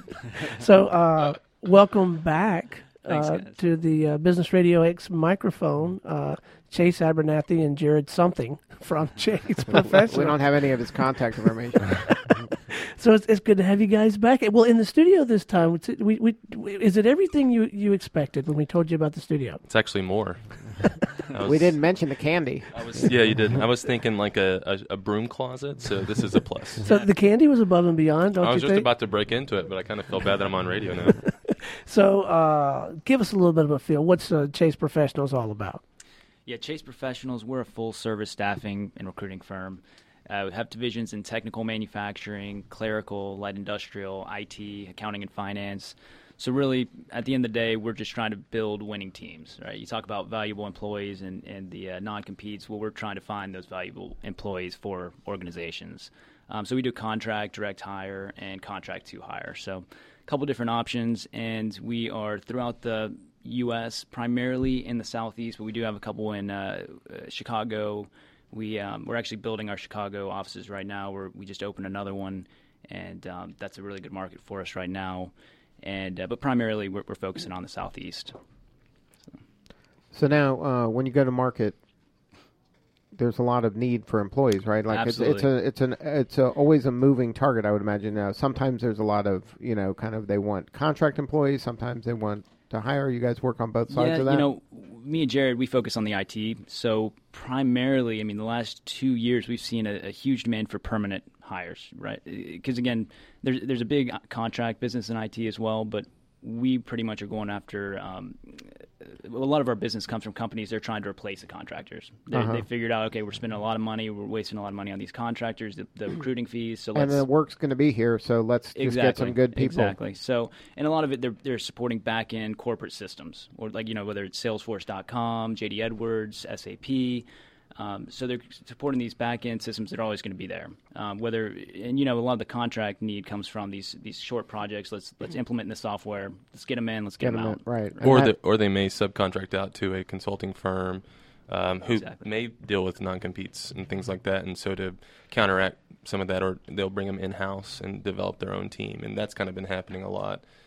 So, uh, welcome back Thanks, uh, guys. to the uh, Business Radio X microphone, uh, Chase Abernathy and Jared Something from Chase Professional. We don't have any of his contact information. So it's, it's good to have you guys back. Well, in the studio this time, it's- we, we, we, is it everything you, you expected when we told you about the studio? It's actually more. I was- we didn't mention the candy. I was, yeah, you did. I was thinking like a, a, a broom closet, so this is a plus. So the candy was above and beyond, don't I was you just think? about to break into it, but I kind of feel bad that I'm on radio now. So uh, give us a little bit of a feel. What's uh, Chase Professionals all about? Yeah, Chase Professionals, we're a full-service staffing and recruiting firm. Uh, we have divisions in technical manufacturing, clerical, light industrial, I T, accounting and finance. So really, at the end of the day, we're just trying to build winning teams, right? You talk about valuable employees and, and the uh, non-competes. Well, we're trying to find those valuable employees for organizations. Um, so we do contract, direct hire, and contract to hire. So a couple different options, and we are throughout the U S, primarily in the Southeast, but we do have a couple in uh, uh, Chicago. We, um, we're actually building our Chicago offices right now. We're, we just opened another one, and um, that's a really good market for us right now. And uh, but primarily, we're, we're focusing on the Southeast. So now, uh, when you go to market, there's a lot of need for employees, right? Like it's, it's a it's an it's a, always a moving target, I would imagine. Now, sometimes there's a lot of you know, kind of they want contract employees. Sometimes they want to hire. You guys work on both sides yeah, of that. you know, me and Jared, we focus on the I T. So primarily, I mean, the last two years, we've seen a, a huge demand for permanent hires, right? Because again, there's there's a big contract business in I T as well, but we pretty much are going after. Um, a lot of our business comes from companies they're trying to replace the contractors. They, Uh-huh. they figured out, okay, we're spending a lot of money, we're wasting a lot of money on these contractors, the, the recruiting fees. So and let's the work's going to be here, so let's just exactly, get some good people. Exactly. So, and a lot of it, they're they're supporting back end corporate systems, or like you know whether it's Salesforce dot com, J D Edwards, S A P. Um, so they're supporting these back end systems that are always going to be there. Um, whether and you know a lot of the contract need comes from these these short projects. Let's let's implement the software. Let's get them in. Let's get, Get them them out. in, right? And or that- the, or they may subcontract out to a consulting firm um, who Exactly. may deal with non-competes and things like that. And so to counteract some of that, or they'll bring them in-house and develop their own team. And that's kind of been happening a lot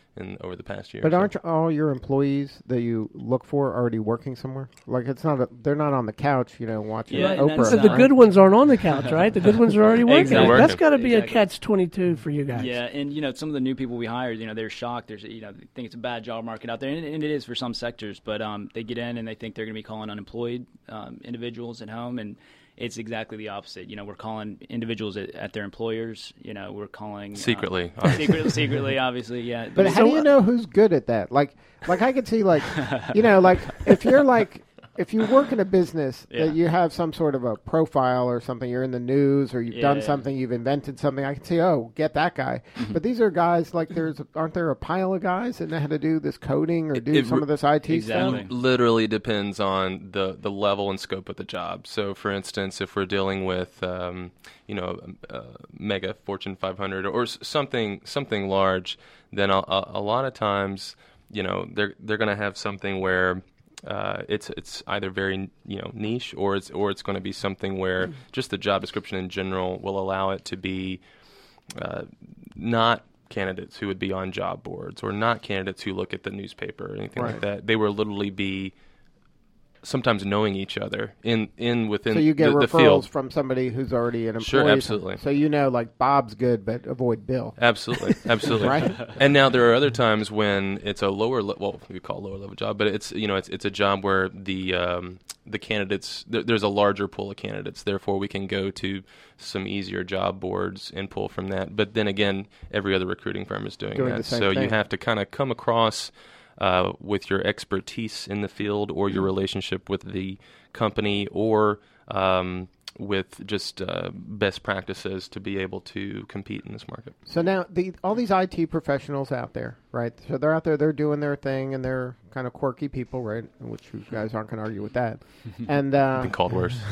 in over the past year. But so. aren't all your employees that you look for already working somewhere? Like it's not a, they're not on the couch, you know, watching Yeah, Oprah. So the good ones aren't on the couch, right? The good ones are already working. Exactly. That's got to be Exactly. a catch twenty-two for you guys. Yeah, and you know, some of the new people we hired, you know, they're shocked. There's, you know, they think it's a bad job market out there, and, and it is for some sectors. But um, they get in and they think they're going to be calling unemployed um, individuals at home, and it's exactly the opposite. You know, we're calling individuals at, at their employers. You know, we're calling Secretly. uh, secretly, secretly, obviously, yeah. But how do you know who's good at that? Like, like I could see, like, you know, like if you're like, if you work in a business Yeah. that you have some sort of a profile or something, you're in the news or you've Yeah, done yeah. something, you've invented something, I can see, oh, get that guy. But these are guys like there's aren't there a pile of guys that know how to do this coding or do It- some it of this I T Exactly. stuff? Literally depends on the, the level and scope of the job. So, for instance, if we're dealing with, um, you know, uh, mega Fortune five hundred or s- something something large, then a, a, a lot of times, you know, they're they're going to have something where uh, it's it's either very you know niche or it's or it's going to be something where just the job description in general will allow it to be uh, not candidates who would be on job boards or not candidates who look at the newspaper or anything like Right. that. They will literally be sometimes knowing each other in, in within So you get the, the referrals field. from somebody who's already an employee. Sure, absolutely. So you know, like Bob's good, but avoid Bill. Absolutely, absolutely. Right? And now there are other times when it's a lower, le- well, we call it a lower level job, but it's you know it's it's a job where the um, the candidates there, there's a larger pool of candidates. Therefore, we can go to some easier job boards and pull from that. But then again, every other recruiting firm is doing, Doing that, the same so thing. you have to kind of come across. Uh, with your expertise in the field or your relationship with the company or um, with just uh, best practices to be able to compete in this market. So now the all these I T professionals out there, right? So they're out there, they're doing their thing, and they're kind of quirky people, right? Which you guys aren't going to argue with that. And uh, Been called worse.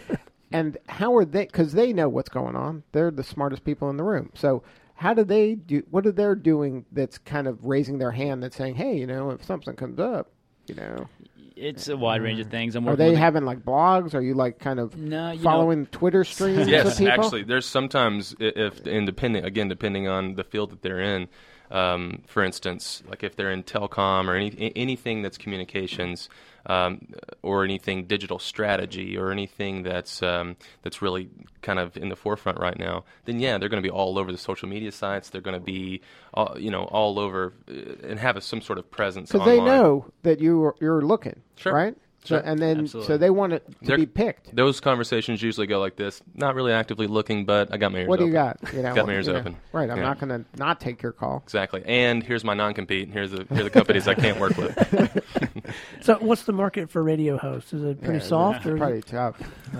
and how are they? Because they know what's going on. They're the smartest people in the room. So how do they do? What are they doing that's kind of raising their hand that's saying, hey, you know, if something comes up, you know, It's a wide range of things. I'm are working they with a- having like blogs? Are you like kind of No, you following Twitter streams of Yes, people? actually, there's sometimes i- if and depending again depending on the field that they're in. Um, for instance, like if they're in telecom or any anything that's communications um, or anything digital strategy or anything that's um, that's really kind of in the forefront right now, then yeah, they're going to be all over the social media sites. They're going to be, all, you know, all over uh, and have a, some sort of presence. Because they online. know that you are, you're looking, Sure. right? So, Sure. and then Absolutely. so they want it to They're- be picked. Those conversations usually go like this. Not really actively looking, but I got my ears What do open. you got? You know, Got my ears you know, open. Right. I'm Yeah. not going to not take your call. Exactly. And here's my non-compete. And here's the here are the companies I can't work with. So what's the market for radio hosts? Is it pretty Yeah, soft? Or Pretty tough.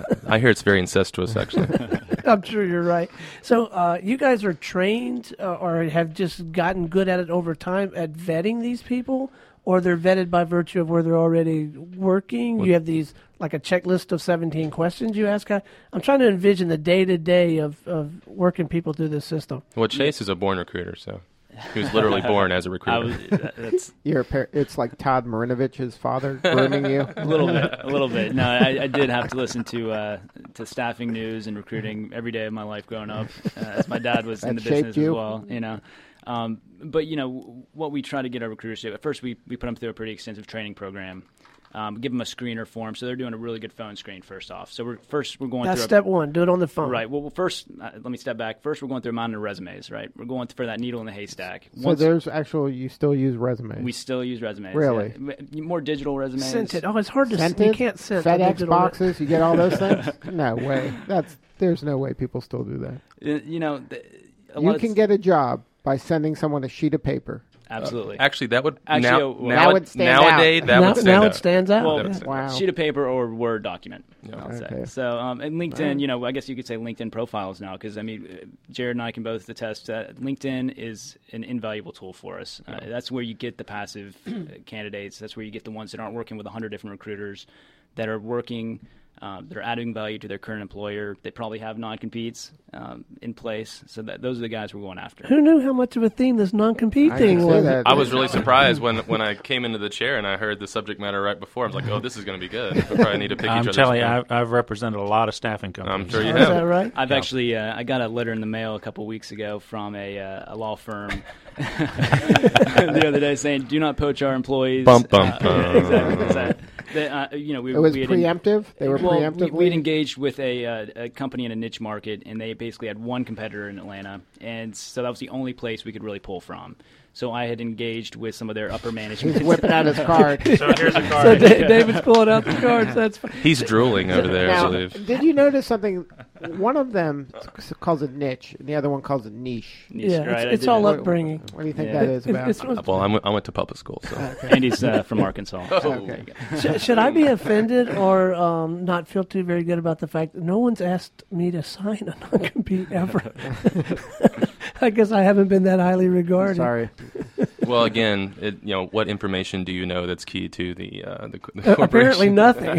I hear it's very incestuous, actually. I'm sure you're right. So uh, you guys are trained uh, or have just gotten good at it over time at vetting these people? Or they're vetted by virtue of where they're already working. You have these like a checklist of seventeen questions you ask. I'm trying to envision the day to day of of working people through this system. Well, Chase is a born recruiter, so he was literally born as a I recruiter. was, that- that's You're a par- it's like Todd Marinovich's father grooming you. a little bit, a little bit. No, I, I did have to listen to uh, to staffing news and recruiting every day of my life growing up, uh, as my dad was in That the shaped business you? as well. You know, um, but you know what we try to get our recruiters to do. At first, we we put them through a pretty extensive training program. Um, give them a screener form, so they're doing a really good phone screen first off. So we're first we're going That's through. step one. Do it on the A, phone. Right. Well, well first, uh, let me step back. First, we're going through a mountain of resumes. Right. We're going for that needle in the haystack. So there's actual, you still use resumes. we still use resumes. Really? yeah. More digital resumes. Sent it. Oh, it's hard to. Sent You it? can't send a FedEx digital re- boxes, you get all those things? No way. That's There's no way people still do that. Uh, You know, th- a You lot can of, get a job by sending someone a sheet of paper. Absolutely. Actually, that would Actually, now, uh, well- now That would stand nowadays out. that now, would stand now out. it stands out. Well, That would Yeah. stand Wow. sheet of paper or Word document. Yeah. I'll say. Okay. So, um, and LinkedIn, Right. you know, I guess you could say LinkedIn profiles now, because I mean, uh, Jared and I can both attest that LinkedIn is an invaluable tool for us. Uh, that's where you get the passive uh, candidates. That's where you get the ones that aren't working with a hundred different recruiters. that are working, um, that are adding value to their current employer. They probably have non-competes um, in place. So that, those are the guys we're going after. Who knew how much of a theme this non-compete thing was? I was really surprised when, when I came into the chair and I heard the subject matter right before. I was like, oh, this is going to be good. We probably need to pick I'm each other's telling you, brain. I've, I've represented a lot of staffing companies. I'm sure you Oh, have. is that right? I've Yeah. actually uh, I got a letter in the mail a couple weeks ago from a uh, a law firm the other day saying, "Do not poach our employees." Bum, bum, uh, bum. yeah, exactly. Exactly. They, uh, you know, we, It was we had preemptive? They were well, preemptively? We, we'd engaged with a, uh, a company in a niche market, and they basically had one competitor in Atlanta, and so that was the only place we could really pull from. So I had engaged with some of their upper management. He's whipping out his card. So here's a So card. Da- David's pulling out the cards. That's fine. He's drooling over there, I Now, believe. did you notice something? One of them s- calls it niche, and the other one calls it niche. Niche, Yeah, right, it's, I it's did all that. upbringing. What do you think Yeah. that is It- about? it's- Well, I went, I went to public school, so. Andy's uh, from Arkansas. Oh, Okay. Sh- should I be offended or um, not feel too very good about the fact that no one's asked me to sign a non-compete ever? I guess I haven't been that highly regarded. Sorry. Well, again, it, you know, what information do you know that's key to the uh, the, the Uh, corporation? apparently nothing.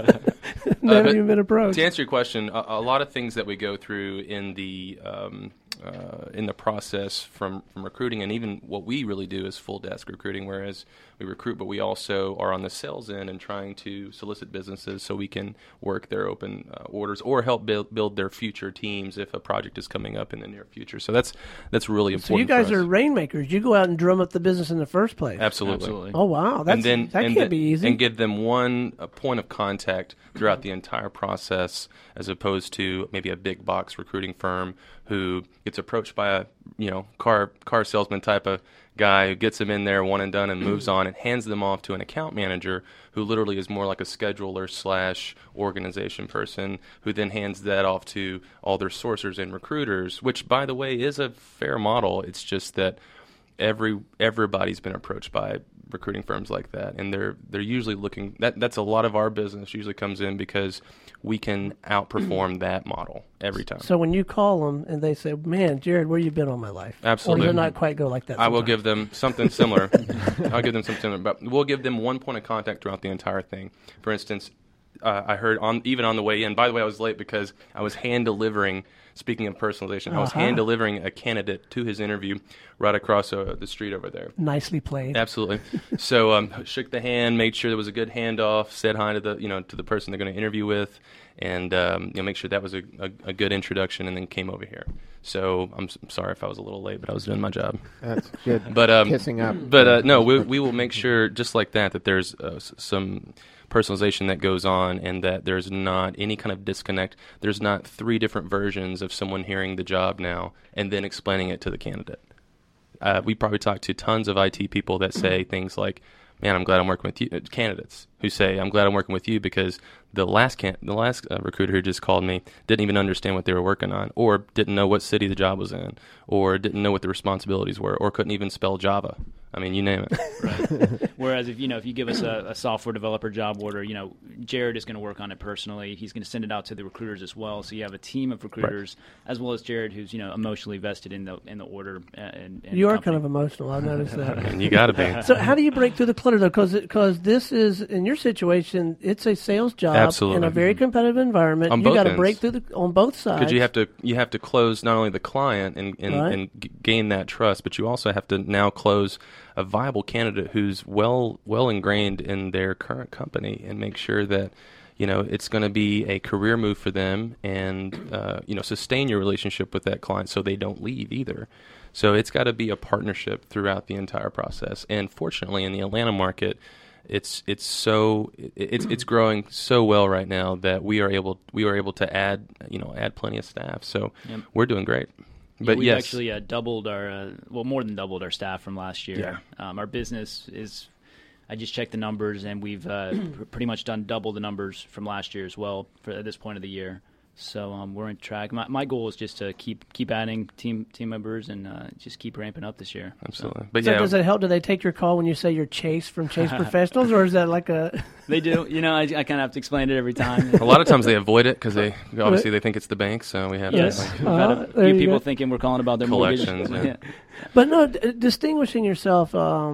Never but even been approached. To answer your question, a, a lot of things that we go through in the um, uh, in the process from, from recruiting, and even what we really do is full desk recruiting, whereas we recruit, but we also are on the sales end and trying to solicit businesses so we can work their open uh, orders or help build, build their future teams if a project is coming up in the near future. So that's that's really important. So you guys for us. are rainmakers. You go out and drum up the business in the first place. Absolutely. Absolutely. Oh wow, that's and then, that and can't then- be easy. And give them one a point of contact throughout the entire process, as opposed to maybe a big box recruiting firm who gets approached by a you know car car salesman type of guy who gets them in there one and done and moves on and hands them off to an account manager who literally is more like a scheduler slash organization person who then hands that off to all their sourcers and recruiters, which by the way is a fair model. It's just that every everybody's been approached by recruiting firms like that, and they're they're usually looking that that's a lot of our business usually comes in because we can outperform that model every time. So when you call them and they say, "Man, Jared, where you been all my life?" Absolutely. Or does it not quite go like that? I will sometimes? give them something similar. I'll give them something similar, but we'll give them one point of contact throughout the entire thing. For instance, uh, I heard on even on the way in. By the way, I was late because I was hand delivering. Speaking of personalization, I was Uh-huh. hand delivering a candidate to his interview right across uh, the street over there. Nicely played. Absolutely. So um, shook the hand, made sure there was a good handoff, said hi to the you know to the person they're going to interview with, and um, you know make sure that was a, a, a good introduction, and then came over here. So I'm, s- I'm sorry if I was a little late, but I was doing my job. That's good. But um, Kissing up. But uh, no, we we will make sure just like that that there's uh, s- some personalization that goes on, and that there's not any kind of disconnect. There's not three different versions of someone hearing the job now and then explaining it to the candidate. Uh, we probably talk to tons of I T people that say things like, "Man, I'm glad I'm working with you." Uh, candidates who say, "I'm glad I'm working with you because the last can- the last uh, recruiter who just called me didn't even understand what they were working on, or didn't know what city the job was in, or didn't know what the responsibilities were, or couldn't even spell Java." I mean, you name it. Right. Whereas if you know if you give us a, a software developer job order, you know Jared is going to work on it personally. He's going to send it out to the recruiters as well. So you have a team of recruiters as well as Jared, who's you know emotionally vested in the in the order. And, and You are company. kind of emotional. I've noticed that. And you got to be. So how do you break through the clutter, though? Because this is, in your situation, it's a sales job Absolutely. in a very competitive environment. On you both got to ends. break through the, on both sides. Because you have to you have to close not only the client and and, Right. and g- gain that trust, but you also have to now close a viable candidate who's well well ingrained in their current company and make sure that you know it's going to be a career move for them, and uh, you know sustain your relationship with that client so they don't leave either. So it's got to be a partnership throughout the entire process. And fortunately, in the Atlanta market, it's it's so it's it's growing so well right now that we are able we are able to add you know add plenty of staff. So Yep. we're doing great. Yeah, But we've yes, actually uh, doubled our, uh, well, more than doubled our staff from last year. Yeah. Um, our business is, I just checked the numbers, and we've uh, pr- pretty much done double the numbers from last year as well for at this point of the year. So um, we're on track. My, my goal is just to keep keep adding team team members and uh, just keep ramping up this year. absolutely. But So yeah, does it help? Do they take your call when you say you're Chase from Chase Professionals, or is that like a? So they do. You know, I, I kind of have to explain it every time. a lot of times they avoid it because they obviously they think it's the bank, so we have Yes, to. we've Like, had Uh, a there few you people go. thinking we're calling about their Collections, mortgage. yeah. But no, d- distinguishing yourself. Um,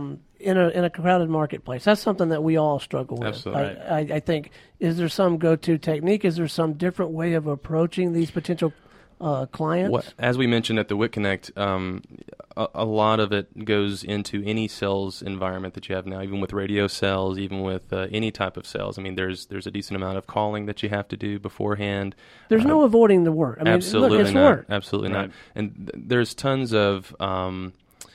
in a in a crowded marketplace. That's something that we all struggle with. Absolutely. I, I, I think, is there some go-to technique? Is there some different way of approaching these potential uh, clients? What, as we mentioned at the WIC Connect, um, a, a lot of it goes into any sales environment that you have now, even with radio sales, even with uh, any type of sales. I mean, there's there's a decent amount of calling that you have to do beforehand. There's uh, no avoiding the work. I mean, absolutely look, it's not. work. Absolutely Right. not. And th- there's tons of um,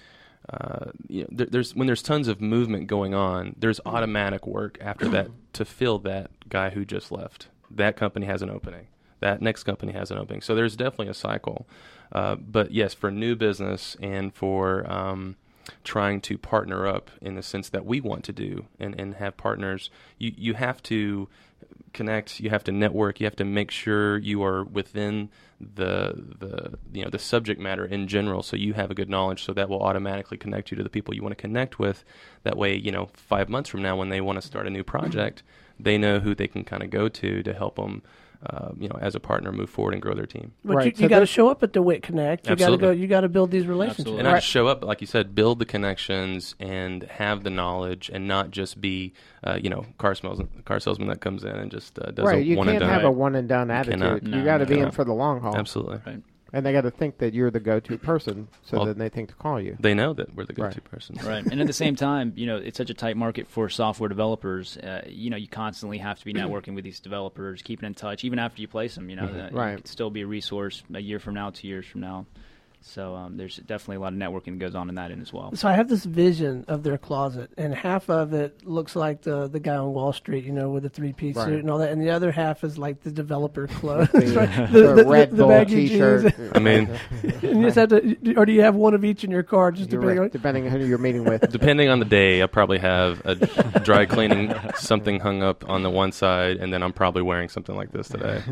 uh, you know, there, there's when there's tons of movement going on, there's automatic work after that to fill that guy who just left. That company has an opening. That next company has an opening. So there's definitely a cycle. Uh, but yes, for new business and for um, trying to partner up in the sense that we want to do and, and have partners, you, you have to connect, you have to network, you have to make sure you are within the the you know the subject matter in general, so you have a good knowledge, so that will automatically connect you to the people you want to connect with. That way, you know, five months from now when they want to start a new project, they know who they can kind of go to to help them Uh, you know, as a partner, move forward and grow their team. But Right. you, So you got to there's- show up at the WIC Connect. You got to Absolutely. go. You got to build these relationships. Absolutely. And not Right. just show up, but like you said, build the connections and have the knowledge, and not just be, uh, you know, car salesman, car salesman that comes in and just uh, does right. a You one can't and done. have a one and done attitude. cannot. You No, got to no, be in no. for the long haul. Absolutely, Right. And they got to think that you're the go-to person, so Well, then they think to call you. they know that we're the go-to Right. person. Right. And at the same time, you know, it's such a tight market for software developers. Uh, you know, you constantly have to be networking with these developers, keeping in touch, even after you place them. You know, uh, Right. you could still be a resource a year from now, two years from now. So um, there's definitely a lot of networking that goes on in that end as well. So I have this vision of their closet, and half of it looks like the the guy on Wall Street, you know, with the three piece Right. suit and all that, and the other half is like the developer clothes, The, right? the Red Bull baggy T-shirt. jeans. I mean, And you just have to, or do you have one of each in your car, just You're depending right, on? depending on who you're meeting with. depending on the day, I'll probably have a dry cleaning something hung up on the one side, and then I'm probably wearing something like this today.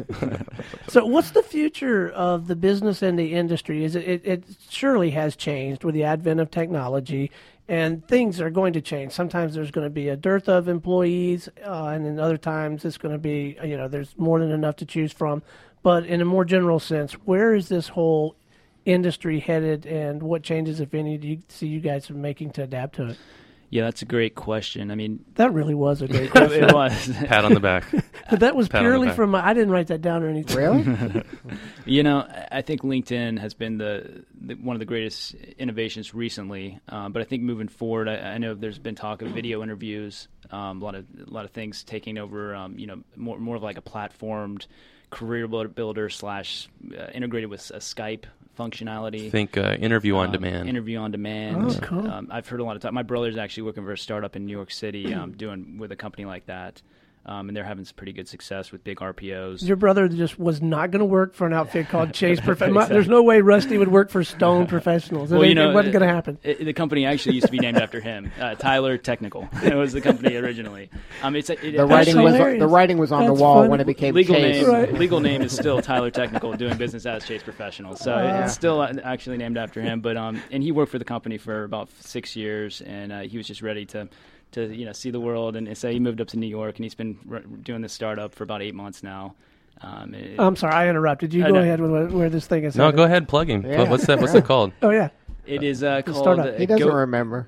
So, what's the future of the business and the industry? Is it, it, it surely has changed with the advent of technology, and things are going to change. Sometimes there's going to be a dearth of employees, uh, and then other times it's going to be, you know, there's more than enough to choose from. But in a more general sense, where is this whole industry headed, and what changes, if any, do you see you guys are making to adapt to it? Yeah, that's a great question. I mean, That really was a great it, question. it was. Pat on the back. But that was Pat on the purely back. from my, I didn't write that down or anything. Really? You know, I think LinkedIn has been the, the one of the greatest innovations recently. Um, but I think moving forward, I, I know there's been talk of video interviews, um, a lot of a lot of things taking over. Um, you know, more more of like a platformed career builder, builder slash uh, integrated with a Skype functionality. Think uh, interview on Um, demand. Interview on demand. Oh, cool. Um, I've heard a lot of talk. My brother's actually working for a startup in New York City, um, doing with a company like that, um, and they're having some pretty good success with big R P Os. Your brother just was not going to work for an outfit called Chase Professionals. There's no way Rusty would work for Stone Professionals. Well, it, you know, it wasn't going to happen. It, the company actually used to be named after him, uh, Tyler Technical. It was the company originally. Um, it's a, it, The it writing was hilarious. the writing was on That's the wall funny. when it became legal Chase. name. Right. Legal name is still Tyler Technical, doing business as Chase Professional. So Yeah. it's still uh, actually named after him. But um, and he worked for the company for about six years, and uh, he was just ready to. to you know see the world, and so he moved up to New York, and he's been r- doing this startup for about eight months now. Um, it- I'm sorry, I interrupted. You Uh, go no. ahead with what, where this thing is. No, headed. go ahead, plug him. Yeah. What's that? What's that called? Oh yeah, it is uh, called startup. uh, He doesn't go, remember.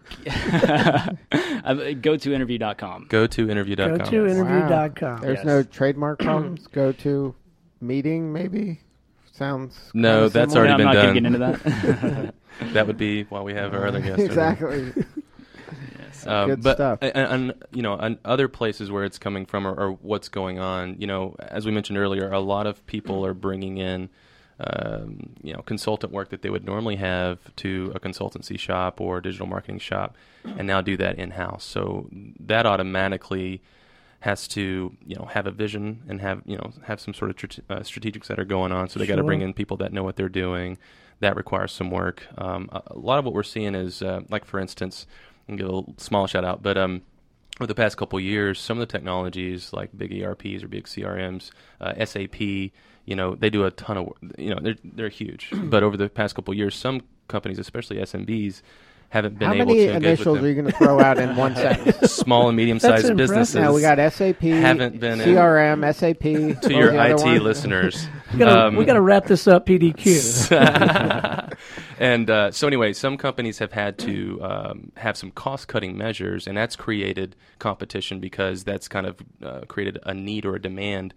go to interview dot com. Go to interview dot com. go to interview dot com. There's Yes. no trademark problems. Go to meeting, maybe. Sounds. No, kinda that's similar. already I'm not been going to done. get into that. That would be while we have our other guests. over there. Exactly. Um, Good but, stuff. And, and you know, and other places where it's coming from, or, or what's going on. You know, as we mentioned earlier, a lot of people are bringing in, um, you know, consultant work that they would normally have to a consultancy shop or a digital marketing shop, and now do that in house. So that automatically has to, you know, have a vision and have, you know, have some sort of tr- uh, strategics that are going on. So they got to Sure. bring in people that know what they're doing. That requires some work. Um, a, a lot of what we're seeing is, uh, like for instance, and give a little small shout out, but um, over the past couple of years, some of the technologies like big E R Ps or big C R Ms, uh, S A P, you know, they do a ton of work. You know, they're they're huge. But over the past couple of years, some companies, especially S M Bs, haven't been How able many to engage initials with are you them. going to throw out in one sentence? Small and medium-sized impressive. businesses. Now we got S A P, Haven't been C R M, S A P. What to was your the other I T one? listeners. We gotta, Um, we got to wrap this up, P D Q. and uh, so anyway, some companies have had to um, have some cost-cutting measures, and that's created competition because that's kind of uh, created a need or a demand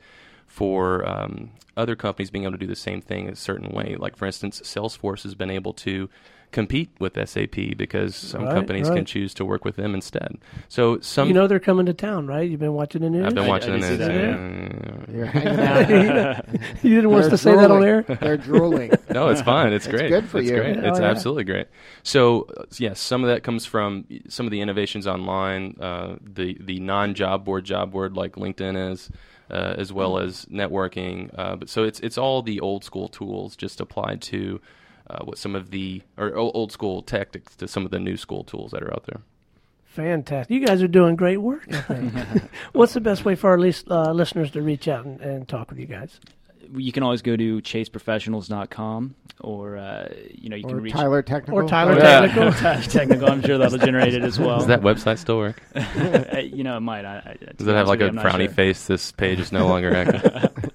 for um, other companies being able to do the same thing a certain way. Like, for instance, Salesforce has been able to compete with S A P because some right, companies right. can choose to work with them instead. So some, you know they're coming to town, right? You've been watching the news? I've been watching I the did news. see Yeah. You're hanging out. You didn't want us They're to say that on drooling. air? They're drooling. No, it's fine. It's It's great. good for it's you. Great. Oh, It's yeah. absolutely great. So, uh, yes, some of that comes from some of the innovations online, uh, the the non-job board job board like LinkedIn is, uh, as well as networking. Uh, but so it's it's all the old school tools just applied to uh, what some of the or o- old school tactics to some of the new school tools that are out there. Fantastic. You guys are doing great work, I think. What's the best way for our lis- uh, listeners to reach out and, and talk with you guys? You can always go to chase professionals dot com, or uh, you know you can Or reach Tyler Technical. Or Tyler Yeah. Technical? Tyler Technical. I'm sure that'll generate it as well. Does that website still work? Uh, you know, it might. I, I, to Does be it have honest like with a you, I'm not frowny sure. face? This page is no longer active.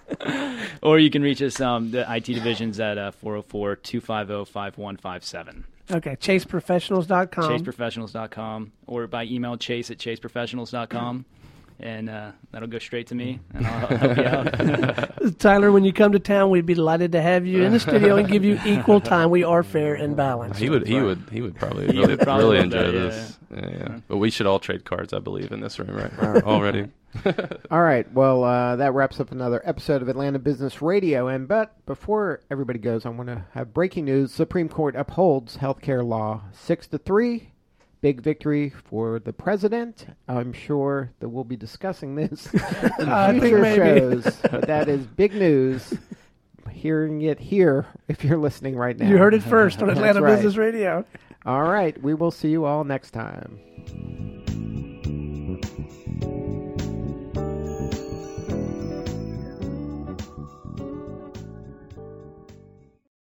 Or you can reach us, um, the I T divisions at uh, four oh four, two five oh, five one five seven. Okay, chase professionals dot com. chase professionals dot com, or by email chase at chase professionals dot com, and uh, that'll go straight to me, and I'll help you out. Tyler, when you come to town, we'd be delighted to have you in the studio and give you equal time. We are fair and balanced. He would, he would, he would probably He really, would probably really love enjoy that, yeah, this. Yeah, yeah. But we should all trade cards, I believe, in this room, right? Already. All right. Well, uh, that wraps up another episode of Atlanta Business Radio. And but before everybody goes, I want to have breaking news. Supreme Court upholds healthcare law six to three. Big victory for the president. I'm sure that we'll be discussing this in I think future maybe. shows. But that is big news. Hearing it here, if you're listening right now. You heard it first on That's Atlanta right. Business Radio. All right. We will see you all next time.